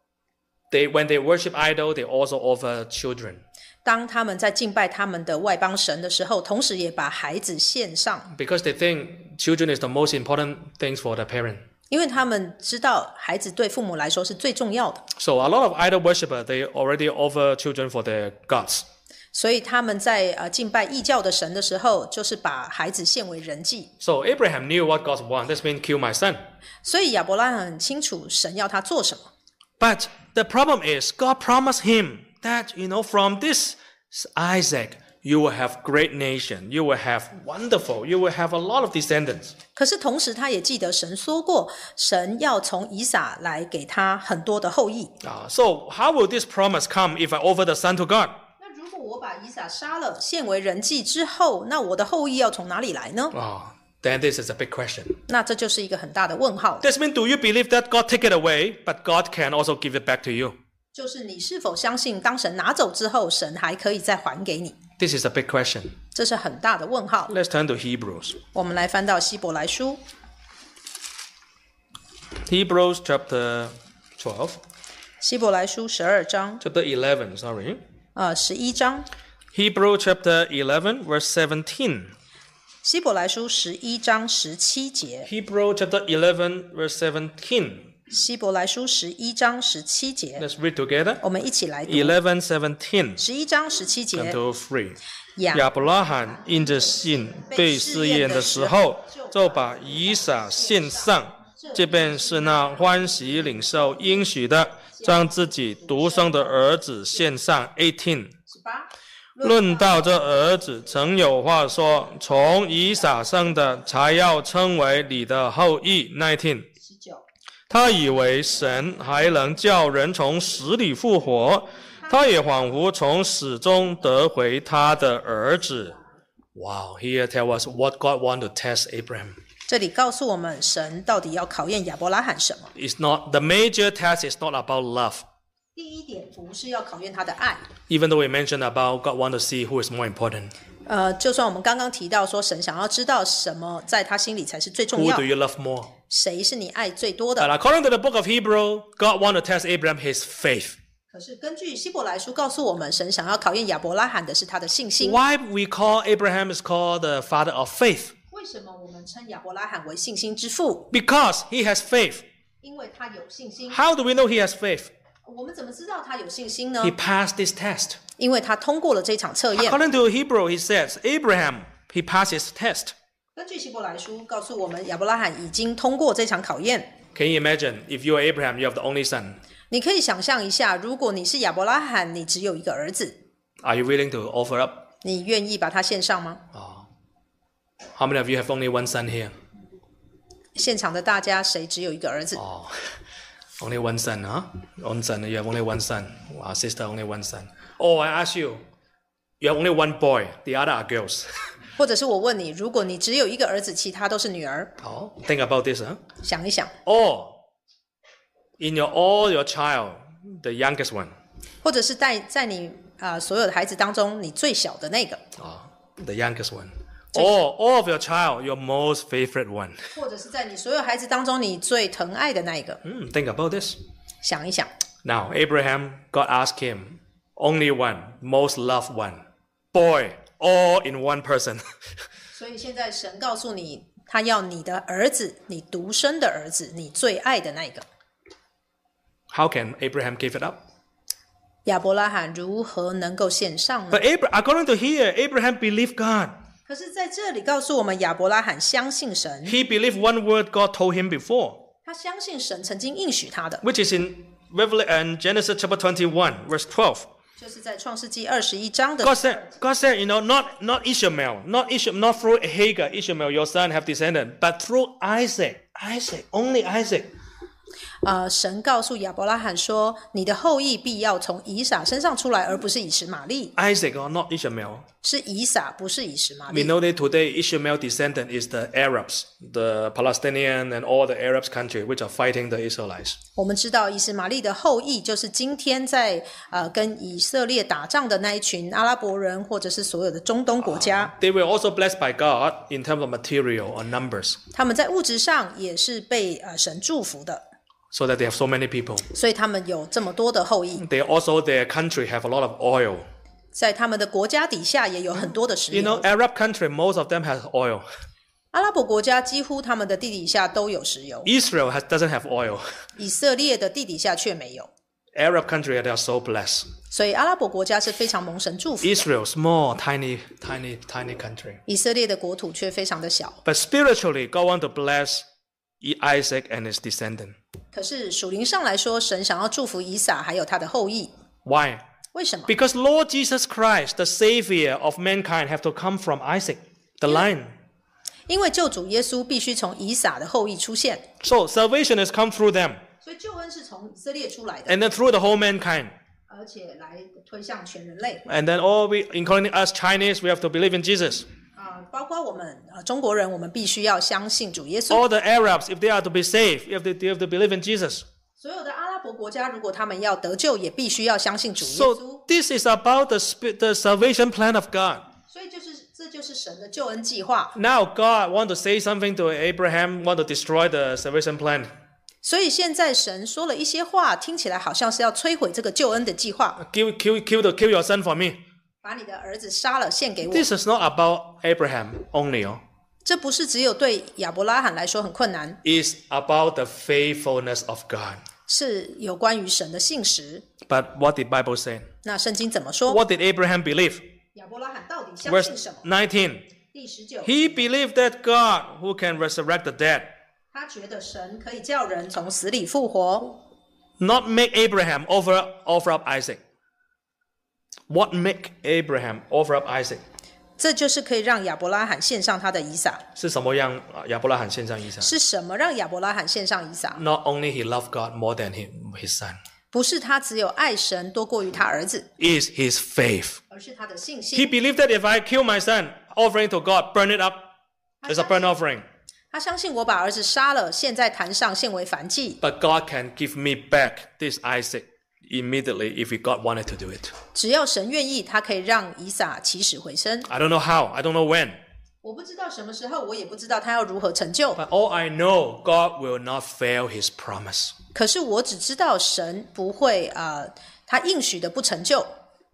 they when they worship idol, they also offer children. 当他们在敬拜他们的外邦神的时候，同时也把孩子献上， Because they think children is the most important things for the parent. 因为他们知道孩子对父母来说是最重要的， So a lot of idol worshippers, they already offer children for their gods. 所以他们在呃敬拜异教的神的时候，就是把孩子献为人祭。 So Abraham knew what God wants. That means kill my son. 所以亚伯拉罕很清楚神要他做什么。 But the problem is God promised him that, you know, from this Isaac, you will have great nation. You will have wonderful. You will have a lot of descendants. 可是同时他也记得神说过，神要从以撒来给他很多的后裔。 Uh, so how will this promise come if I offer the son to God? 那如果我把以撒杀了，献为人祭之后，那我的后裔要从哪里来呢？ Oh, then this is a big question. 那这就是一个很大的问号。 This means, do you believe that God take it away, but God can also give it back to you? 就是你是否相信，当神拿走之后，神还可以再还给你？ This is a big question. 这是很大的问号。 Let's turn to Hebrews. 我们来翻到希伯来书， Hebrews chapter twelve. 希伯来书十二章， Chapter eleven, sorry. 呃，十一章。 Hebrews chapter eleven, verse seventeen. 希伯来书十一章十七节。 Hebrews chapter eleven, verse seventeen. 希伯来书十一章十七节， Let's read together. 我们一起来读。 eleven, seventeen. 十一章十七节 One,，two, three. 亚亚伯拉罕因着信被试验的时候，就把以撒献上，这便是那欢喜领受应许的，将自己独生的儿子献上。eighteen. 十八， 论到这儿子，曾有话说：从以撒生的，才要称为你的后裔。nineteen. 十九， 他以为神还能叫人从死里复活，他也恍惚从死中得回他的儿子。 Wow, here tell us what God want to test Abraham. 这里告诉我们，神到底要考验亚伯拉罕什么？ It's not the major test is not about love. 第一点不是要考验他的爱， Even though we mentioned about God want to see who is more important. 呃，就算我们刚刚提到说，神想要知道什么在他心里才是最重 Who 要 do，you love more? 谁是你爱最多 And 的？ according to the book of Hebrew, God want to test Abraham his faith. 可是根据希伯来书告诉我们，神想要考验亚伯拉罕的是他的信心。 Why we call Abraham is called the father of faith? 为什么我们称亚伯拉罕为信心之父？ Because he has faith. 因为他有信心。 How do we know he has faith? 我们怎么知道他有信心呢？ He passed this test. 因为他通过了这场测验。 According to Hebrew, he says, Abraham, he passed his test. 根据希伯来书告诉我们，亚伯拉罕已经通过这场考验。 Can you imagine if you are Abraham, you have the only son? 你可以想象一下，如果你是亚伯拉罕，你只有一个儿子， Are you willing to offer up? 你愿意把他献上吗？ Oh. How many of you have only one son here? 现场的大家谁只有一个儿子？ Oh, only one son, huh? One son, you have only one son. Our sister, only one son. Oh, I ask you, you have only one boy, the other are girls. 或者是我问你，如果你只有一个儿子，其他都是女儿， Oh, think about this, huh? 想一想， Or, in your all your child, the youngest one. 或者是在在你啊、呃、所有的孩子当中，你最小的那个， Oh, the youngest one. Or all of your child, your most favorite one. 或者是在你所有孩子当中你最疼爱的那一个， Hmm, think about this. 想一想。 Now, Abraham, God asked him, only one, most loved one. Boy, all in one person. 所以现在神告诉你，他要你的儿子，你独生的儿子，你最爱的那一个。 How can Abraham give it up? 亚伯拉罕如何能够献上呢？ But Abra- according to here, Abraham believed God. 可是在这里告诉我们，亚伯拉罕相信神， He believed one word God told him before, 他相信神曾经应许他的， which is in Revelation and Genesis chapter twenty-one, verse twelve. 就是在创世纪二十一章的 God said, God said, you know, not, not Ishmael, not Ishmael, not through Hagar, Ishmael, your son have descended, but through Isaac, Isaac, only Isaac. 呃，神告诉亚伯拉罕说，你的后裔必要从以撒身上出来，而不是以实玛利， Isaac or not Ishmael. 是以撒，不是以实玛 We 利。 know that today Ishmael descendant is the Arabs, the Palestinian and all the Arab countries which are fighting the Israelites. 我们知道以实玛利的后裔就是今天在呃跟以色列打仗的那一群阿拉伯人，或者是所有的中东国家， They were also blessed by God in terms of material or numbers, 他们在物质上也是被呃神祝福的， so that they have so many people. 所以他们有这么多的后裔， They also, their country have a lot of oil. 在他们的国家底下也有很多的石 You 油。 know, Arab country, most of them has oil. 阿拉伯国家几乎他们的地底下都有石油， Israel has, doesn't have oil. 以色列的地底下却没有。 Arab country, they are so blessed. 所以阿拉伯国家是非常蒙神祝福的， Israel, small, tiny, tiny, tiny country. 以色列的国土却非常的小。 But spiritually, God wants to bless Isaac and his descendant. 可是属灵上来说，神想要祝福以撒还有他的后裔， Why? 为什么？ Because Lord Jesus Christ, the Savior of mankind, have to come from Isaac, the line. 因为救主耶稣必须从以撒的后裔出现， So salvation has come through them, 所以救恩是从以色列出来的， and then through the whole mankind. 而且来推向全人类。 And then all we, including us Chinese, we have to believe in Jesus. 啊、包括我们呃中国人，我们必须要相信主耶稣。 All the Arabs, if they are to be saved, you have to, they have to believe in Jesus. 所有的阿拉伯国家，如果他们要得救，也必须要相信主耶稣。 So this is about the, spi- the salvation plan of God. 所以就是这就是神的救恩计划。 Now God want to say something to Abraham, want to destroy the salvation plan. 所以现在神说了一些话，听起来好像是要摧毁这个救恩的计划， Kill, kill, kill, the, kill your son for me. 把你的儿子杀了献给我。 This is not about Abraham only. Oh. 这不是只有对亚伯拉罕来说很困难， It's about the faithfulness of God. 是有关于神的信实。 But what did Bible say? 那圣经怎么说？ What did Abraham believe? 亚伯拉罕到底相 Verse 信什么？ nineteen. 第十九， He believed that God, who can resurrect the dead, 他觉得神可以叫人从死里复活， not make Abraham offer, offer up Isaac. What make Abraham offer up Isaac? 这就是可以让亚伯拉罕献上他的以撒。 是什么让亚伯拉罕献上以撒？ 是什么让亚伯拉罕献上以撒？ Not only he loved God more than him, his son. 不是他只有爱神多过于他儿子， Is his faith. 而是他的信 He 心。 believed that if I kill my son, offering to God, burn it up. It's a burnt offering. 他相信我把儿子杀了，献在坛上，献为燔祭。 But God can give me back this Isaac immediately if God wanted to do it. 只要神愿意，他可以让以撒起死回生。 I don't know how. I don't know when. 我不知道什么时候，我也不知道他要如何成就。 But all I know, God will not fail his promise. 可是我只知道神不会呃，他应许的不成就。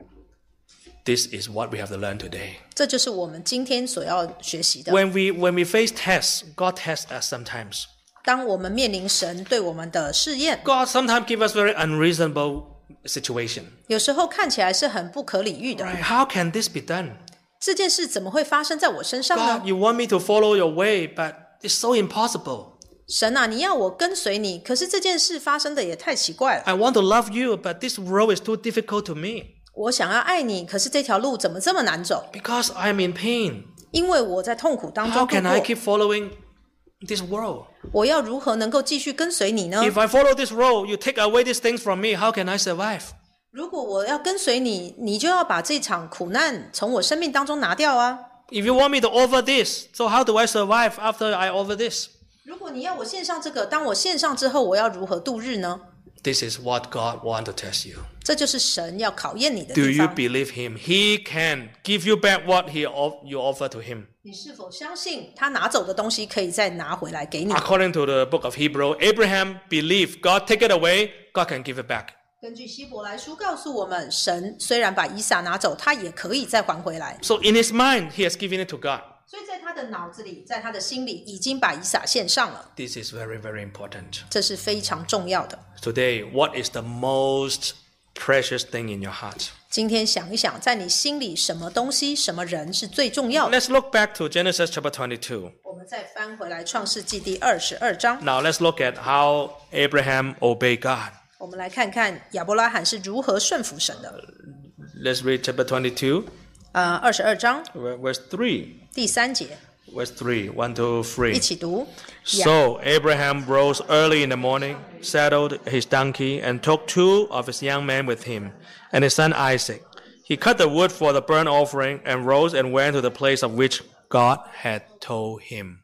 This is what we have to learn today. 这就是我们今天所要学习的。 When we when we face tests, God tests us sometimes. 当我们面临神对我们的试验， God sometimes gives us very unreasonable situation. 有时候看起来是很不可理喻的。 Right? How can this be done? 这件事怎么会发生在我身上呢？ God, you want me to follow your way, but it's so impossible. 神啊，你要我跟随你，可是这件事发生的也太奇怪了。 I want to love you, but this road is too difficult to me. 我想要爱你，可是这条路怎么这么难走？ Because I'm in pain. 因为我在痛苦当 How 中度 can I 过。 keep following this world? 我要如何能够继续跟随你呢？ If I follow this road, you take away these things from me. How can I survive? 如果我要跟随你，你就要把这场苦难从我生命当中拿掉啊！ If you want me to offer this, so how do I survive after I offer this? 如果你要我献上这个，当我献上之后，我要如何度日呢？ This is what God wants to test you. 这就是神要考验你的 Do 地 you 方。 believe Him? He can give you back what He off- you offer to Him. 你是否相信他拿走的东西可以再拿回来给你？ According to the book of Hebrew, Abraham believed God take it away, God can give it back. 根据希伯来书告诉我们，神虽然把以撒拿走，他也可以再还回来。 So in his mind, he has given it to God. 所以在他的脑子里，在他的心里，已经把以撒献上了。 This is very, very important. 这是非常重要的。 Today, what is the most precious thing in your heart? 今天想一想，在你心里，什么东西、什么人是最重要的？ Let's look back to Genesis chapter twenty-two. 我们再翻回来《创世纪》第二十二章， Now let's look at how Abraham obeyed God. 我们来看看亚伯拉罕是如何顺服神的。 Let's read chapter twenty-two, 呃，二十二章 verse three. 第三节， Verse three, one, two, 一 three. 起读。 So Abraham rose early in the morning, saddled his donkey, and took two of his young men with him, and his son Isaac. He cut the wood for the burnt offering, and rose and went to the place of which God had told him.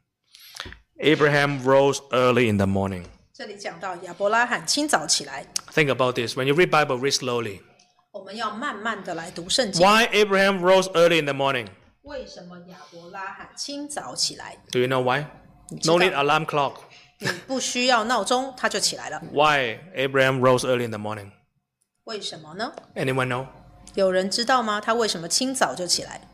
Abraham rose early in the morning. 这里讲到亚伯拉罕清早起来， Think about this. When you read Bible, read slowly. 我们要慢慢的来读圣经。 Why Abraham rose early in the morning? 为什么亚伯拉罕清早起来？ Do you know why? 知道。 No need alarm clock. 你不需要闹钟，他就起来了。 Why Abraham rose early in the morning? 为什么呢？ Anyone know? 有人知道吗？他为什么清早就起来？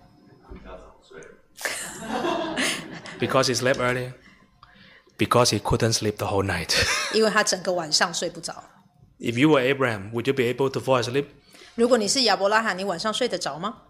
Because he slept early? Because he couldn't sleep the whole night. 因为他整个晚上睡不着。 If you were Abraham, would you be able to fall asleep? 如果你是亚伯拉罕，你晚上睡得着吗？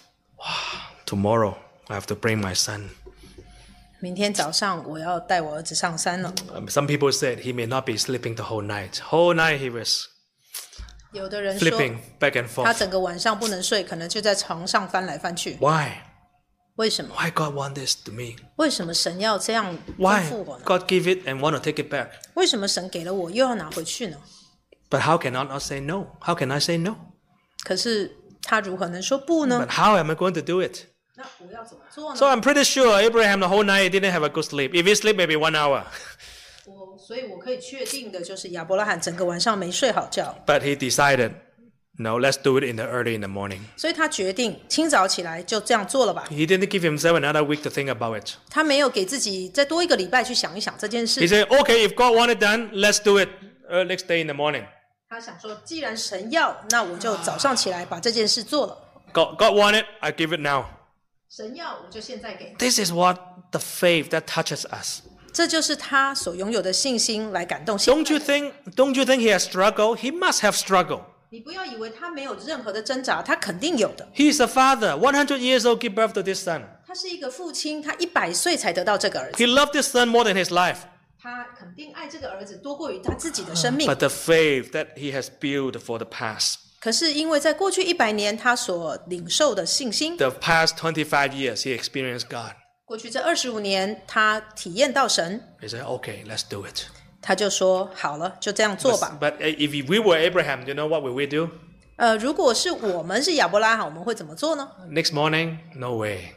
Tomorrow, I have to bring my son. 明天早上我要带我儿子上山了。 Um, some people said he may not be sleeping the whole night. Whole night he was 有的人说 flipping back and 他 forth. 整个晚上不能睡，可能就在床上翻来翻去。 Why? 为什么？ Why God want this to me? 为什么神要这样 Why 吩咐我呢？ God give it and want to take it back? 为什么神给了我又要拿回去呢？ But how can I not say no? How can I say no? 可是他如何能说不呢 But？how am I going to do it? 那我要怎么做呢？ So I'm pretty sure Abraham the whole night didn't have a good sleep. If he sleep maybe one hour. 我所以我可以确定的就是亚伯拉罕整个晚上没睡好觉， But he decided, no, let's do it in the early in the morning. 所以他决定清早起来就这样做了吧。 He didn't give himself another week to think about it. 他没有给自己再多一个礼拜去想一想这件 He 事。 said, okay, if God want it done, let's do it uh, next day in the morning. 他想说，既然神要，那我就早上起来把这件事做了。 God, God want it, I give it now. 神要，我就现在给。 This is what the faith that touches us. 这就是他所拥有的信心来感动心。 Don't you think, don't you think he has struggled? He must have struggled. 你不要以为他没有任何的挣扎，他肯定有的。 He's a father, one hundred years old, give birth to this son. 他是一个父亲，他一百岁才得到这个儿子， He loved this son more than his life. 他肯定爱这个儿子多过于他自己的生命。 But the faith that he has built for the past, 可是因为在过去一百年，他所领受的信心， the past twenty-five years, he experienced God. 过去这二十五年，他体验到神， He said, okay, let's do it. 他就说好了，就这样做 But, 吧。 but if we were Abraham, you know what will we do? 呃，如果是我们是亚伯拉罕，我们会怎么做呢？ Next morning, no way.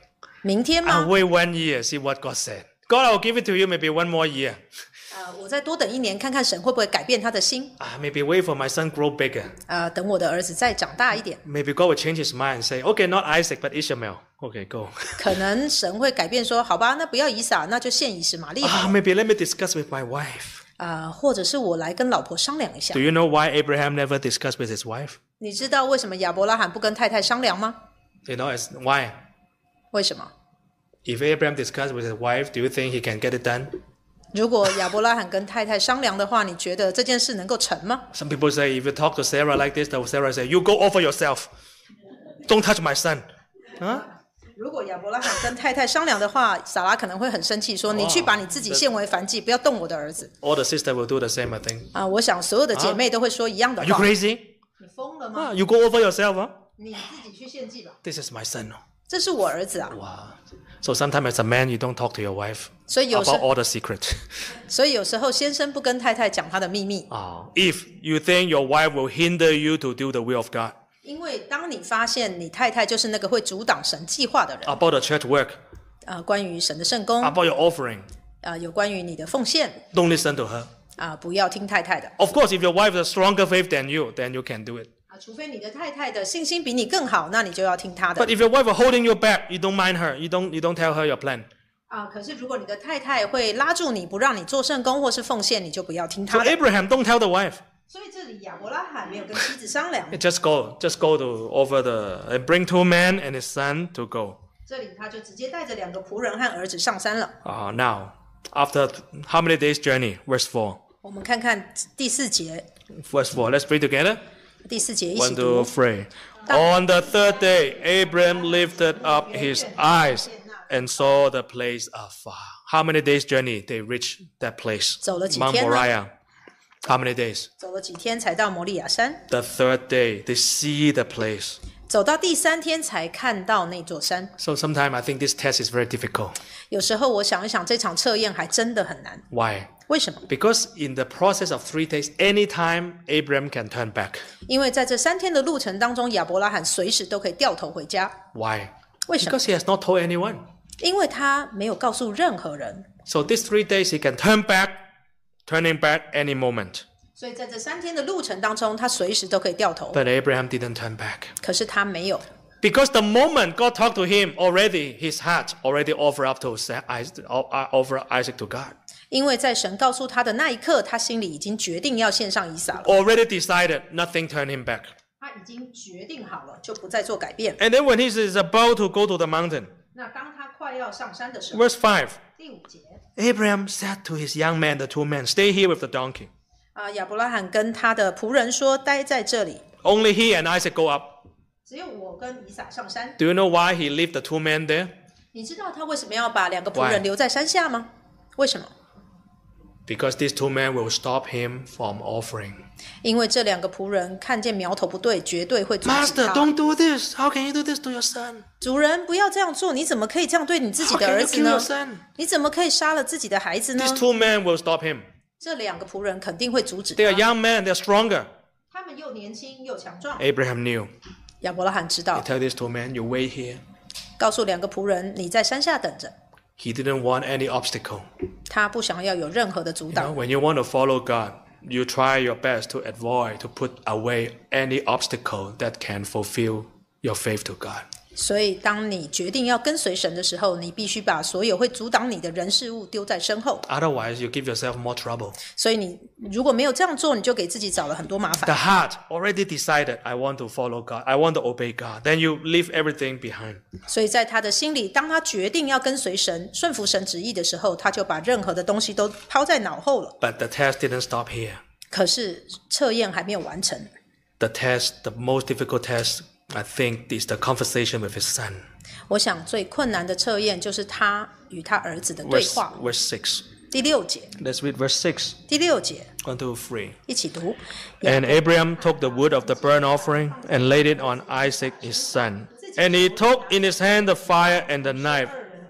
明天 I'll 吗？ wait one year, see what God said. God, I'll give it to you maybe one more year. 呃，我再多等一年，看看神会不会改变他的心。 Uh, maybe wait for my son grow bigger. 呃，等我的儿子再长大一点， Maybe God will change his mind and say, okay, not Isaac, but Ishmael. Okay, go. 可能神会改变说，好吧，那不要以撒，那就献以实玛利好 Ah, 了。 maybe let me discuss with my wife. 啊、或者是我来跟老婆商量一下 Do。you know why Abraham never discussed with his wife? 你知道为什么亚伯拉罕不跟太太商量吗？ You know, it's, why? 为什么？ If Abraham discussed with his wife, do you think he can get it done? 如果亚伯拉罕跟太太商量的话，你觉得这件事能够成吗？ Some people say if you talk to Sarah like this, then Sarah say, you go over yourself. Don't touch my son. Huh? 如果亚伯拉罕跟太太商量的话，撒拉可能会很生气，说：“你去把你自己献为燔祭，不要动我的儿子。 All the sisters will do the same, I think. ” 啊，我想所有的姐妹都会说一样的 Are you 话。 crazy? 你疯了吗？ Ah, you go over yourself, huh? 你自己去献祭吧， This is my son. 这是我儿子啊。 Wow. So sometimes as a man, you don't talk to your wife 所以有时 about all the secret. 所以有时候先生不跟太太讲他的秘密， Oh. If you think your wife will hinder you to do the will of God, 因为当你发现你太太就是那个会阻挡神计划的人， about the church work, 啊，关于神的圣工， about your offering, 啊，有关于你的奉献， don't listen to her. 啊，不要听太太的。 Of course, if your wife has a stronger faith than you, then you can do it. 啊，除非你的太太的信心比你更好，那你就要听她的 But。if your wife is holding you back, you don't mind her. You don't, you don't tell her your plan. 啊，可是如果你的太太会拉住你不让你做圣工或是奉献，你就不要听 So 她的。 Abraham, don't tell the wife. 所以这里亚伯拉罕没有跟妻子商量， Just go, just go to offer the, and bring two men and his son to go. 这里他就直接带着两个仆人和儿子上山了。 Uh, now, after how many days journey? Verse four. 我们看看第四节， Verse four. Let's read together. 第四节一 One, 起 two, 读。 three. On the third day, Abraham lifted up his eyes and saw the place afar. How many days journey they reached that place? 走了几 Mount 天呢？ Moriah. How many days? 走了几天才到摩利亚山， The third day, they see the place. 走到第三天才看到那座山。 So sometimes I think this test is very difficult. 有时候我想一想，这场测验还真的很难。 Why? 为什么？ Because in the process of three days, anytime Abraham can turn back. 因为在这三天的路程当中，亚伯拉罕随时都可以掉头回家。 Why? 为什么？ Because he has not told anyone. 因为他没有告诉任何人。 So these three days he can turn back, turning back any moment. 所以在这三天的路程当中，他随时都可以掉头。 But Abraham didn't turn back. 可是他没有， Because the moment God talked to him, already his heart already offered up to Isaac, offer Isaac to God. 因为在神告诉他的那一刻，他心里已经决定要献上以撒了。 Already decided, nothing turned him back. 他已经决定好了，就不再做改变。 And then when he is about to go to the mountain, 那当他快要上山的时候， verse five, 第五节 Abraham said to his young man, the two men, stay here with the donkey. 啊，亚伯拉罕跟他的仆人说：“待在这里， Only he and Isaac go up. 只有我跟以撒上山。 Do you know why he left the two men there? ” 你知道他为什么要把两个仆 Why？ 人留在山下吗？为什么？ Because these two men will stop him from offering. 因为这两个仆人看见苗头不对，绝对会阻止 Master, 他。 don't do this. How can you do this to your son? 主人，不要这样做！你怎么可以这样对你自己 How 的 can 儿 you 子 kill 呢 your？son? 你怎么可以杀了自己的孩子呢？ These two men will stop him. 这两个仆人肯定会阻止 They are 他。 young men, they're stronger. 他们又年轻又强壮。 Abraham knew. 亚伯拉罕知 He 道， tell these two men, you wait here. 告诉两个仆人：“你在山下等着。 He didn't want any obstacle. ” 他不想要有任何的阻 You know, 挡。 when you want to follow God, you try your best to avoid, to put away any obstacle that can fulfill your faith to God. 所以，当你决定要跟随神的时候，你必须把所有会阻挡你的人事物丢在身后。 Otherwise, you give yourself more trouble. 所以，你如果没有这样做，你就给自己找了很多麻 The 烦。 heart already decided, I want to follow God. I want to obey God. Then you leave everything behind. 所以在他的心里，当他决定要跟随神、顺服神旨意的时候，他就把任何的东西都抛在脑后了。 But the test didn't stop here. 可是测验还没有完成。 The test, the most difficult test, I think, is the conversation with his son. 我想最困难的测验就是他与他儿子的对 Verse, 话。 verse six. 第六节， Let's read verse six. 第六节 One, two, three. 一起读。 And Abraham took the wood of the burnt offering and laid it on Isaac his son. And he took in his hand the fire and the knife.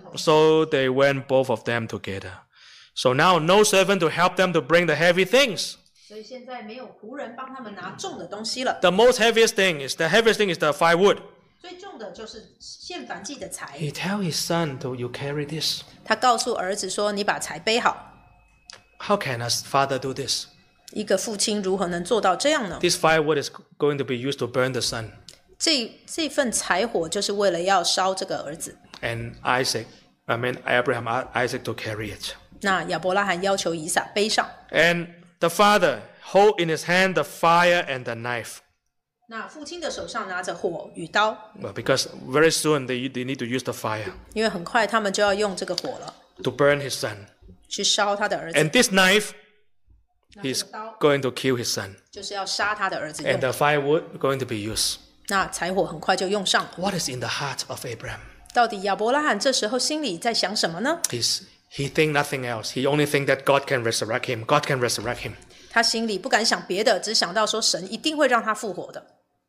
So they went both of them together. So now no servant to help them to bring the heavy things. 所以现在没有仆人帮他们拿重的东西了。 The most heaviest thing is the heaviest thing is the firewood. 最重的的就是献燔祭的柴。 He tell his son to you carry this. 他告诉儿子说：“你把柴背好。” How can a father do this? 一个父亲如何能做到这样呢？ This firewood is going to be used to burn the son. 这这份柴火就是为了要烧这个儿子。 And Isaac, I mean Abraham, Isaac to carry it. 那亚伯拉罕要求以撒背上。 And the father hold in his hand the fire and the knife. 那父亲的手上拿着火与刀， Well, because very soon they, they need to use the fire 因为很快他们就要用这个火了， to burn his son. 去烧他的儿子。 And this knife 那这 is 个刀 going to kill his son. 就是要杀他的儿子用 And the firewood going to be used. 那柴火很快就用上了。 What is in the heart of Abraham? 到底亚伯拉罕这时候心里在想什么呢？ He's, he think nothing else. He only think that God can resurrect him. God can resurrect him. 他心里不敢想别的，只想到说神一定会让他复活的，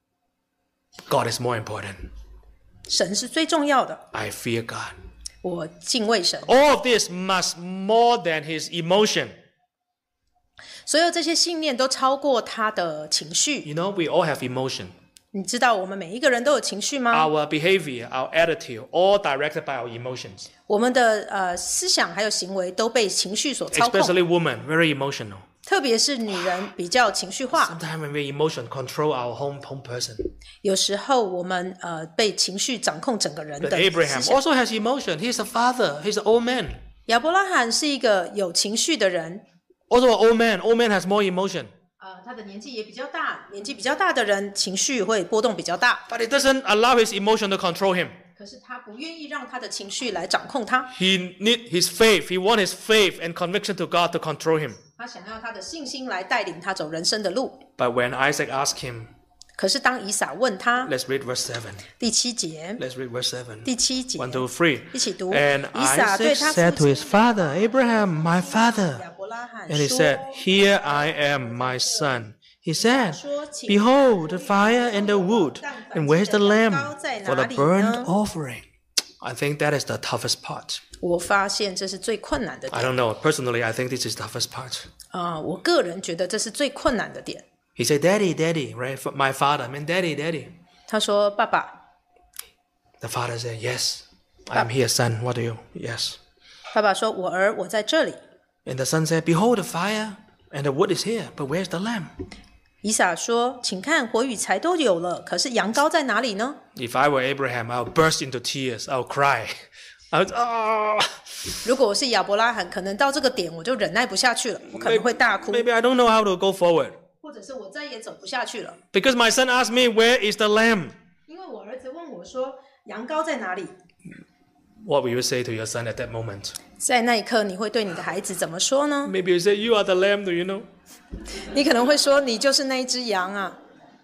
God is more important. 神是最重要的。 I fear God. 我敬畏神， All of this must more than his emotion. 所有这些信念都超过他的情绪。 You know, we all have emotion. 你知道我们每一个人都有情绪吗？ Our behavior, our attitude, all directed by our emotions. 我们的呃思想还有行为都被情绪所操控， Especially women, very emotional. 特别是女人比较情绪化。 Sometimes when we emotion control our home, home person. 有时候我们呃被情绪掌控整个人 But 的 Abraham 思想。 also has emotion. He's a father. He's an old man. 亚伯拉罕是一个有情绪的人， Also an old man. Old man has more emotion. 呃，他的年纪也比较大，年纪比较大的人情绪会波动比较大， But it doesn't allow his emotion to control him. 可是他不愿意让他的情绪来掌控他， He need his faith. He want his faith and conviction to God to control him. 他想要他的信心来带领他走人生的路。 But when Isaac asked him, 可是当以撒问他， let's read verse seven. 第七节， Let's read verse seven. 第七节， One, two, three. 一起读。 And 以撒对 Isaac 他 said 父 to 亲 his father, Abraham, my father. 亚伯拉罕 And he 说 said, Here I am, my son. He said, 说，请 Behold, the fire and the wood, and where's the lamb for the burnt offering? I think that is the toughest part. 我发现这是最困难的 I 点 don't know. Personally, I think this is the toughest part. 啊、我个人觉得这是最困难的点。 He said, Daddy, Daddy, right? For my father, I mean, Daddy, Daddy. 他说：“爸爸， The father said, Yes, I'm here, son. What do you? Yes. 爸爸说，我儿，我在这里。” And the son said, Behold, the fire and the wood is here, but where's the lamb? 以撒说：“请看，火与柴都有了，可是羊羔在哪里呢？” If I were Abraham, I'll burst into tears. I'll cry. I would, oh, 如果我是亚伯拉罕，可能到这个点我就忍耐不下去了，我可能会大哭， maybe I don't know how to go forward. 或者是我再也走不下去了， Because my son asked me, Where is the lamb? 因为我儿子问我说：“羊羔在哪里 What will you say to your son at that moment?？” 在那一刻，你会对你的孩子怎么说呢？ Maybe you say, You are the lamb, do you know? 你可能会说：“你就是那一只羊啊，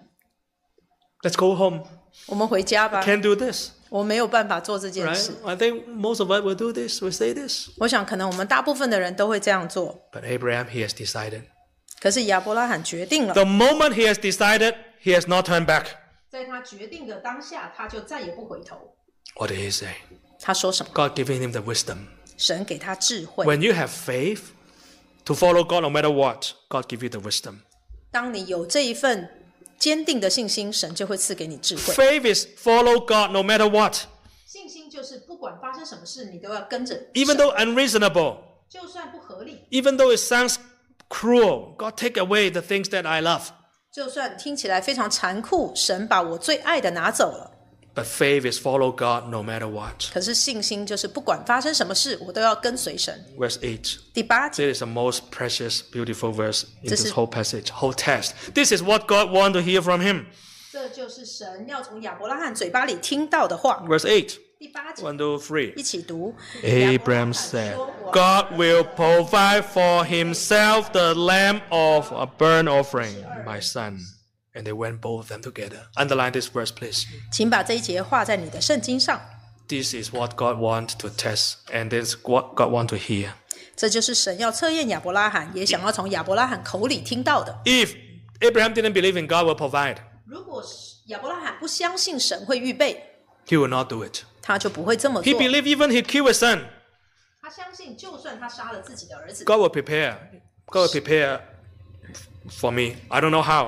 Let's go home. 我们回家吧。” Can't do this. 我没有办法做这件 Right? 事。 I think most of us will do this, will say this. 我想，可能我们大部分的人都会这样做。 But Abraham, he has decided. 可是亚伯拉罕决定了， The moment he has decided, he has not turned back. 在他决定的当下，他就再也不回头。 What did he say? 他说什么？ God giving him the wisdom. 神给他智慧。 When you have faith to follow God no matter what, God give you the wisdom. 当你有这一份坚定的信心，神就会赐给你智慧。 Faith is follow God no matter what. 信心就是不管发生什么事，你都要跟着神， Even though unreasonable, 就算不合理， even though it sounds cruel, God take away the things that I love. 就算听起来非常残酷，神把我最爱的拿走了。 But faith is follow God no matter what. 可是信心就是不管发生什么事，我都要跟随神。 Verse eight. 第八节， This is the most precious, beautiful verse in This this is- whole passage, whole text. This is what God wants to hear from him. 这就是神要从亚伯拉罕嘴巴里听到的话。 Verse eight. 第八节， One, two, three. 一起读。 Abraham said, God will provide for himself the lamb of a burnt offering, my son. And they went both of them together. Underline this verse, please. 请把这一节画在你的圣经上。 This is what God wants to test, and this is what God wants to hear. 这就是神要测验亚伯拉罕，也想要从亚伯拉罕口里听到的。 If Abraham didn't believe in God will provide, 如果亚伯拉罕不相信神会预备， he will not do it. 他就不会这么 He 做。 believed even he'd kill his son, 他相信，就算他杀了自己的儿子， God will prepare. God will prepare for me. I don't know how,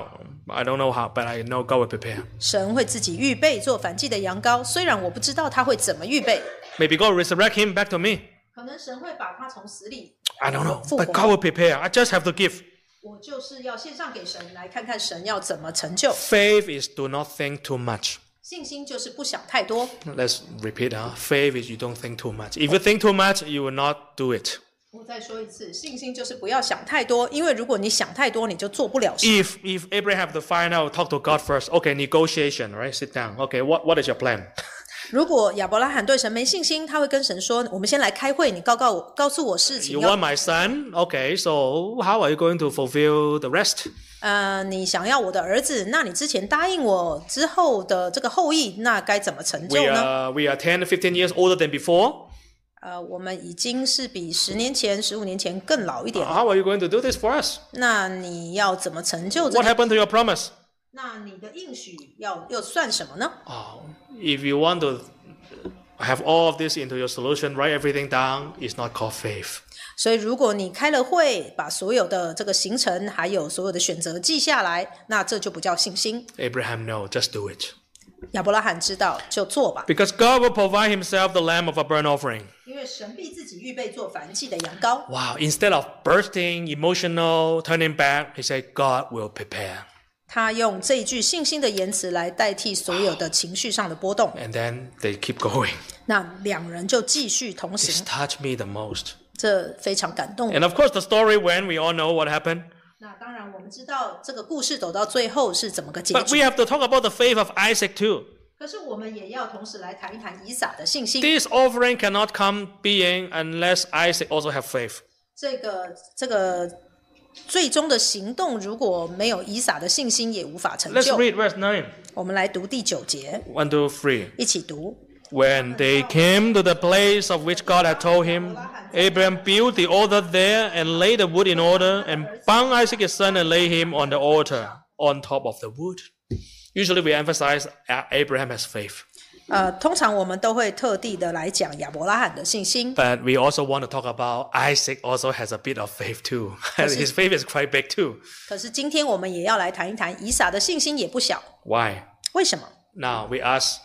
I don't know how, but I know God will prepare. 神会自己预备做燔祭的羊羔，虽然我不知道他会怎么预备。 Maybe God will resurrect him back to me. 可能神会把他从死里 I don't know, 复活。 but God will prepare. I just have to give. 我就是要献上给神，来看看神要怎么成就。 Faith is do not think too much. 信心就是不想太多。 Let's repeat. Huh? Faith is you don't think too much. If you think too much, you will not do it. 我再说一次，信心就是不要想太多，因为如果你想太多，你就做不了事。 If if Abraham have to find out, talk to God first. Okay, negotiation, right? Sit down. Okay, what what is your plan? 如果亚伯拉罕对神没信心，他会跟神说：“我们先来开会，你告告我，告诉我事情 You 要。 want my son? Okay, so how are you going to fulfill the rest? 呃，你想要我的儿子，那你之前答应我之后的这个后裔，那该怎么成就 We 呢？ are we are ten, fifteen years older than before. 呃，我们已经是比十年前、十五年前更老一点。 How are you going to do this for us? 那你要怎么成就这 What 个？ happened to your promise? 那你的应许要又算什么呢？ Oh, if you want to have all of this into your solution, write everything down, it's not called faith. 所以，如果你开了会，把所有的这个行程还有所有的选择记下来，那这就不叫信心。 Abraham, no, just do it. 亚伯拉罕知道就做吧， Because God will provide himself the lamb of a burnt offering. 因为神必自己预备做燔祭的羊羔。 Wow, instead of bursting, emotional, turning back, he said, God will prepare. 他用这一句信心的言辞来代替所有的情绪上的波动。 And then they keep going. 那两人就继续同 It's 行， touched me the most. 这非常感动。 And of course, the story went, we all know what happened. 那当然，我们知道这个故事走到最后是怎么个结 But 局 we。have to talk about the faith of Isaac too. 可是我们也要同时来谈一谈以撒的信心。 This offering cannot come being unless Isaac also have faith. 这个这个最终的行动，如果没有以撒的信心，也无法成 Let's 就。 read verse nine. 我们来读第九节， One, two, three. 一起读。 When they came to the place of which God had told him, Abraham built the altar there and laid the wood in order and bound Isaac his son and laid him on the altar on top of the wood. Usually we emphasize Abraham has faith. 呃，通常我们都会特地的来讲亚伯拉罕的信心， But we also want to talk about Isaac also has a bit of faith too. His faith is quite big too. 可是今天我们也要来谈一谈以撒的信心也不小。 Why? 为什么？ Now we ask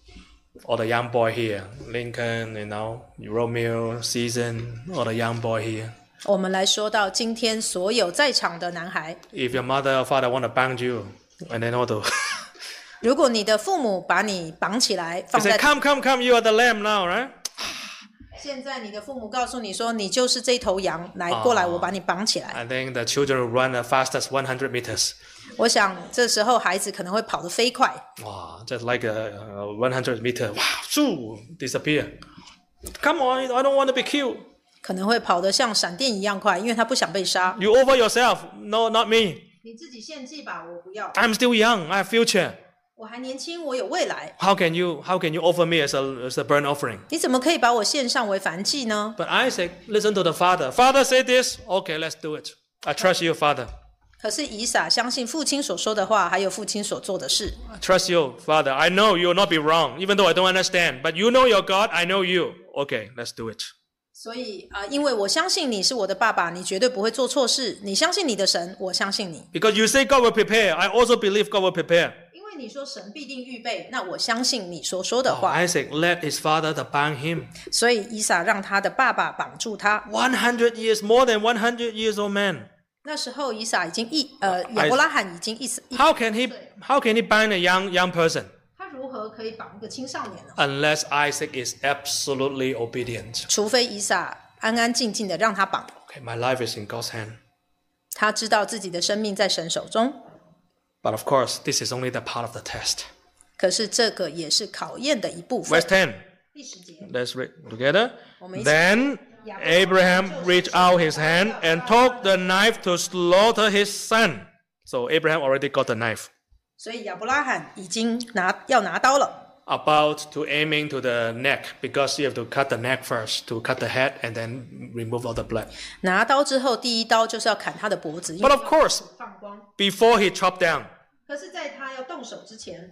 all the young boy here, Lincoln, you know, Romeo, Season, all the young boy here. 我们来说到今天所有在场的男孩， If your mother or father want to bang you, and then all the 如果你的父母把你绑起来 they 放 say, 在， come, come, come, you are the lamb now, right? 现在你的父母告诉你说你就是这头羊，来过来，我把你绑起来。 I think the children will run the fastest one hundred meters. 我想这时候孩子可能会跑得飞快， Wow, just like a, a one hundred meter. Wow, shoo, disappear. Come on, I don't want to be killed. 可能会跑得像闪电一样快，因为他不想被杀。 You over yourself. No, not me. 你自己献祭吧，我不要， I'm still young. I have future. 我还年轻，我有未来。 How can you how can you offer me as a as a burnt offering? 你怎么可以把我献上为燔祭呢？ But Isaac listened to the father. Father said this. Okay, let's do it. I trust you, father. 可是以撒相信父亲所说的话，还有父亲所做的事。 I trust you, father. I know you will not be wrong, even though I don't understand. But you know your God. I know you. Okay, let's do it. 所以啊、呃因为我相信你是我的爸爸，你绝对不会做错事。你相信你的神，我相信你。 Because you say God will prepare. I also believe God will prepare. 因为你说神必定预备，那我相信你所说的 Oh, 话。 Isaac let his father to bind him. 所以以撒让他的爸爸绑住他。 one hundred years, more than one hundred years old man. 那时候以撒已经一呃亚伯拉罕已经一一 How can he how can he bind a young young person? 他如何可以绑一个青少年呢？ Unless Isaac is absolutely obedient. 除非以撒安安静静的让他绑。 Okay, my life is in God's hand. 他知道自己的生命在神手中， But of course, this is only the part of the test. 可是这个也是考验的一部分 Verse。ten. 第十节， Let's read together. 我们一起 Then Abraham reached out his hand and took the knife to slaughter his son. So Abraham already got the knife. 所以亚伯拉罕已经拿要拿刀了。 About to aiming to the neck because you have to cut the neck first to cut the head and then remove all the blood. 拿刀之后，第一刀就是要砍他的脖子，因 But 为 of course, 放光。 before he chopped down, 可是，在他要动手之前，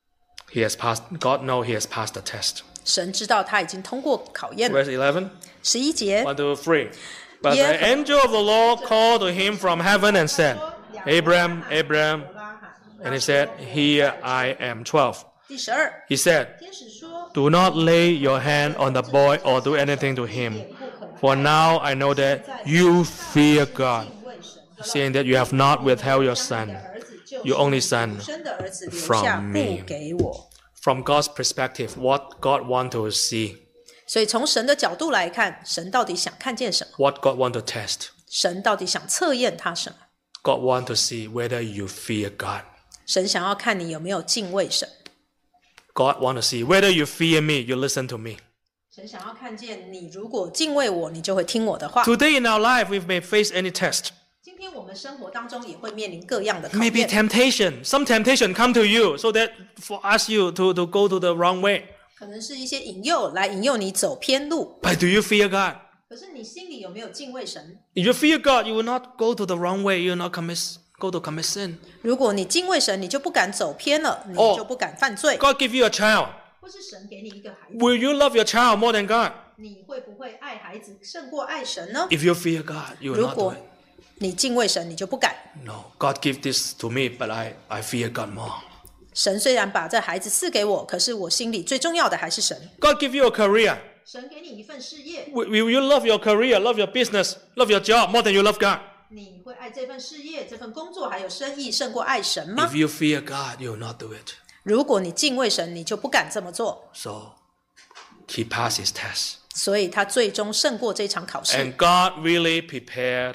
he has passed. God knows he has passed the test. 神知道他已经通过考验了。 Verse eleven. 十一节， One, two, three. But Yeah. the angel of the Lord called to him from heaven and said, Abraham, Abraham. And he said, Here I am. twelve. 第十二， He said, 天使说， Do not lay your hand on the boy or do anything to him. For now I know that you fear God, seeing that you have not withheld your son, your only son, 生的儿子留 from 下 me 不给我。 From God's perspective, what God wants to see, 所以从神的角度来看，神到底想看见什么？ what God wants to test. 神到底想测验他什么？ God wants to see whether you fear God. 神想要看你有没有敬畏神。 God wants to see whether you fear me, you listen to me. 神想要看见你，如果敬畏我，你就会听我的话。 Today in our life, we may face any test. 今天我们生活当中也会面临各样的考 Maybe 验， temptation. Some temptation come to you so that for ask you to, to go to the wrong way. 可能是一些引诱来引诱你走偏路。 But do you fear God? 可是你心里有没有敬畏神？ If you fear God, you will not go to the wrong way. You will not commit, go to commit sin. 如果你敬畏神，你就不敢走偏了，你哦就不敢犯罪。 God give you a child. 或是神给你一个孩子， Will you love your child more than God? 你会不会爱孩子胜过爱神呢？ If you fear God, you will 如 not do 果 it. 你敬畏神，你就不敢。 No, God give this to me, but I, I fear God more. 神虽然把这孩子赐给我，可是我心里最重要的还是神。 God give you a career. 神给你一份事业， Will will you love your career, love your business, love your job more than you love God? 你会爱这份事业、这份工作还有生意胜过爱神吗 If？you fear God, you will not do it. 如果你敬畏神，你就不敢这么做。 So he passed his test. 所以他最终胜过这场考试， And God really prepared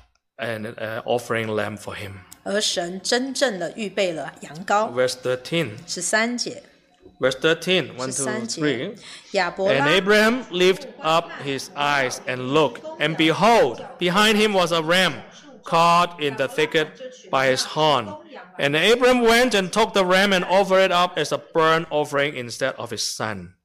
an uh, offering lamb for him. 而神真正的预备了羊羔。 Verse thirteen. 十三节， Verse thirteen. One, 十 two, 三节 three.， 亚伯 And 拉 Abraham lifted up his eyes and looked, and behold, behind him was a ram caught in the thicket by his horn. And Abraham went and took the ram and offered it up as a burnt offering instead of his son.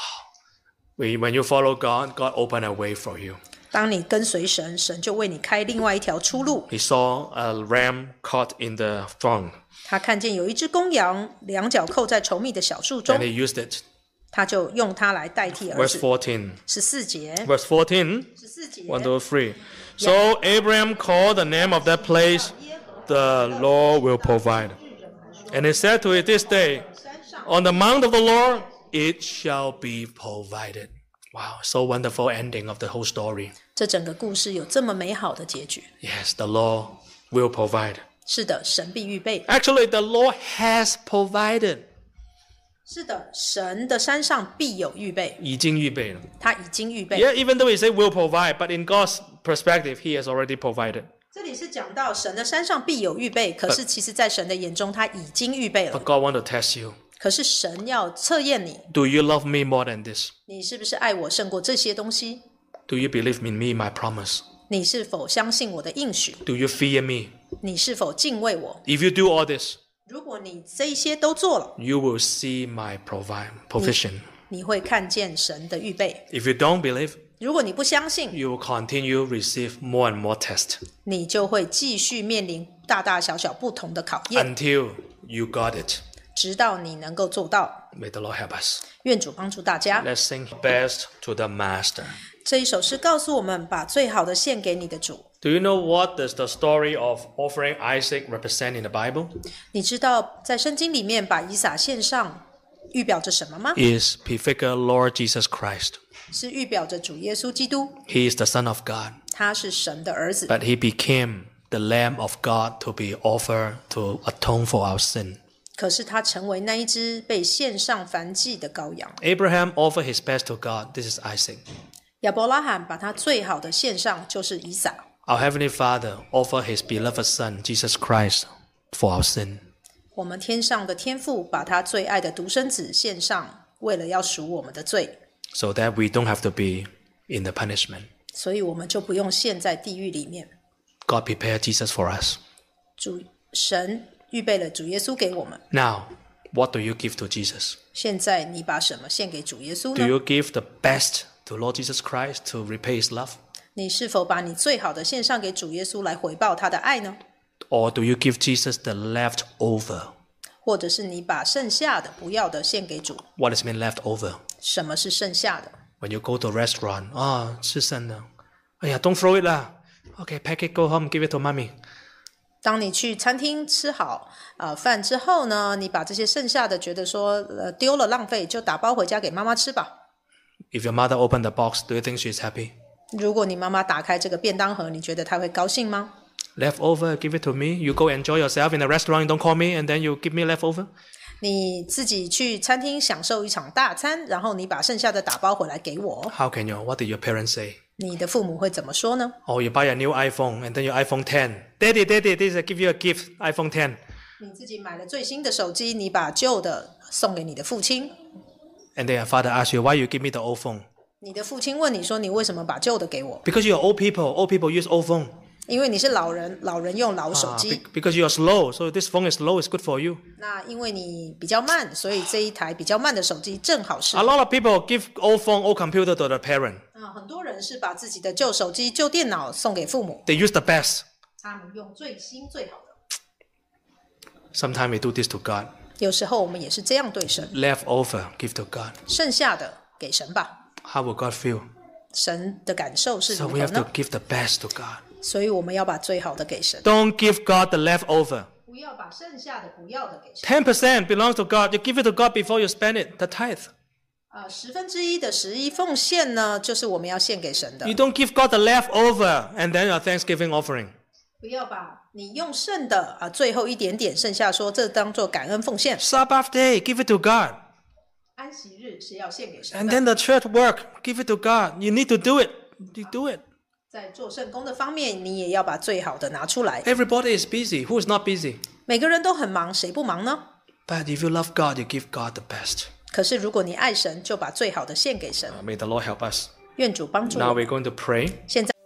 Wow. When when you follow God, God opened a way for you. 当你跟随神，神就为你开另外一条出路。 He saw a ram caught in the thorn, 他看见有一只公羊，两脚扣在稠密的小树中 and，he used it. 他就用它来代替儿 Verse 子。 fourteen. 十四节， Verse fourteen. 十四节， One, two, three. So Abraham called the name of that place, the Lord will provide. And he said to it this day, on the mount of the Lord, it shall be provided. Wow, so wonderful ending of the whole story. 这整个故事有这么美好的结局。 Yes, the Lord will provide. 是的，神必预备。 Actually, the Lord has provided. 是的，神的山上必有预备， 已经预备了。 他已经预备。 Yeah, even though he said will provide, but in God's perspective, he has already provided. 这里是讲到神的山上必有预备，可是其实在神的眼中他已经预备 But 了。 God wants to test you. 可是神要测验你， Do you love me more than this? 你是不是爱我胜过这些东西？ Do you believe in me, my promise? 你是否相信我的应许？ Do you fear me? 你是否敬畏我？ If you do all this, 如果你这一些都做了， you will see my provide provision. 你会看见神的预备。 If you don't believe, 如果你不相信， you will continue receive more and more tests 你就会继续面临大大小小不同的考验， until you got it. 直到你能够做到。 May the Lord help us. 愿主帮助大家。 Let's sing best to the Master. 这一首诗告诉我们，把最好的献给你的主。 Do you know what does the story of offering Isaac represent in the Bible? 你知道在圣经里面把以撒献上预表着什么吗？ Is prefigure Lord Jesus Christ. 是预表着主耶稣基督， He is the Son of God, 他是神的儿子， but he became the Lamb of God to be offered to atone for our sin. 可是他成为那一只被献上燔祭的羔羊。 Abraham offered his best to God. This is Isaac. 亚伯拉罕把他最好的献上，就是以撒。 Our Heavenly Father offered his beloved Son, Jesus Christ, for our sin. 我们天上的天父把他最爱的独生子献上，为了要赎我们的罪， So that we don't have to be in the punishment. 所以我们就不用陷在地狱里面。 God prepared Jesus for us. 主神预备了主耶稣给我们。 Now, what do you give to Jesus? 现在你把什么献给主耶稣 Do 呢？ you give the best to Lord Jesus Christ to repay his love? 你是否把你最好的献上给主耶稣来回报他的爱呢？ Or do you give Jesus the leftover? 或者是你把剩下的不要的献给主？ What does it mean leftover? 什么是剩下的？ When you go to a restaurant, ah, 吃剩了. Oh yeah, don't throw it lah. Okay, pack it, go home, give it to mommy. 当你去餐厅吃好呃饭之后呢，你把这些剩下的觉得说呃丢了浪费，就打包回家给妈妈吃吧。 If your mother opened the box, do you think she's happy? 如果你妈妈打开这个便当盒，你觉得她会高兴吗？ Leftover, give it to me. You go enjoy yourself in a restaurant, you don't call me, and then you give me leftover. 你自己去餐厅享受一场大餐，然后你把剩下的打包回来给我， How can you? What did your parents say? 你的父母会怎么说呢？ Oh, you buy a new iPhone, and then your iPhone ten. Daddy, daddy, this I give you a gift, iPhone ten. 你自己买了最新的手机，你把旧的送给你的父亲， And then your father asks you, why you give me the old phone? 你的父亲问你说你为什么把旧的给我？ Because you're old people. Old people use old phone. 因为你是老人，老人用老手 Ah, 机。 be- because you're slow, so this phone is slow, it's good for you. 那因为你比较慢，所以这一台比较慢的手机正好是 A lot of people give old phone, old computer to the parent. 啊，很多人是把自己的旧手机、旧电脑送给父母， They use the best. 他们用最新最好的。 Sometimes we do this to God. 有时候我们也是这样对神， Leftover, give to God. 剩下的给神吧。 How will God feel? 神的感受是 So 如 we 何 have to 呢？ give the best to God. 所以我们要把最好的给神， Don't give God the leftover. 不要把剩下的不要的给神。 ten percent belongs to God. You give it to God before you spend it, the tithe. 呃，十分之一的十一奉献呢，就是我们要献给神的 You。don't give God the leftover and then a Thanksgiving offering. 不要把你用剩的啊，最后一点点剩下说这当做感恩奉献。 Sabbath day, give it to God. 安息日是要献给神 And 的。 then the church work, give it to God. You need to do it. You do it. 在做圣工的方面，你也要把最好的拿出来。 Everybody is busy. Who is not busy? 每个人都很忙，谁不忙呢？ But if you love God, you give God the best. 可是如果你爱神，就把最好的献给神。 May the Lord help us. 愿主帮助 Now 我们。 we're going to pray. 现在。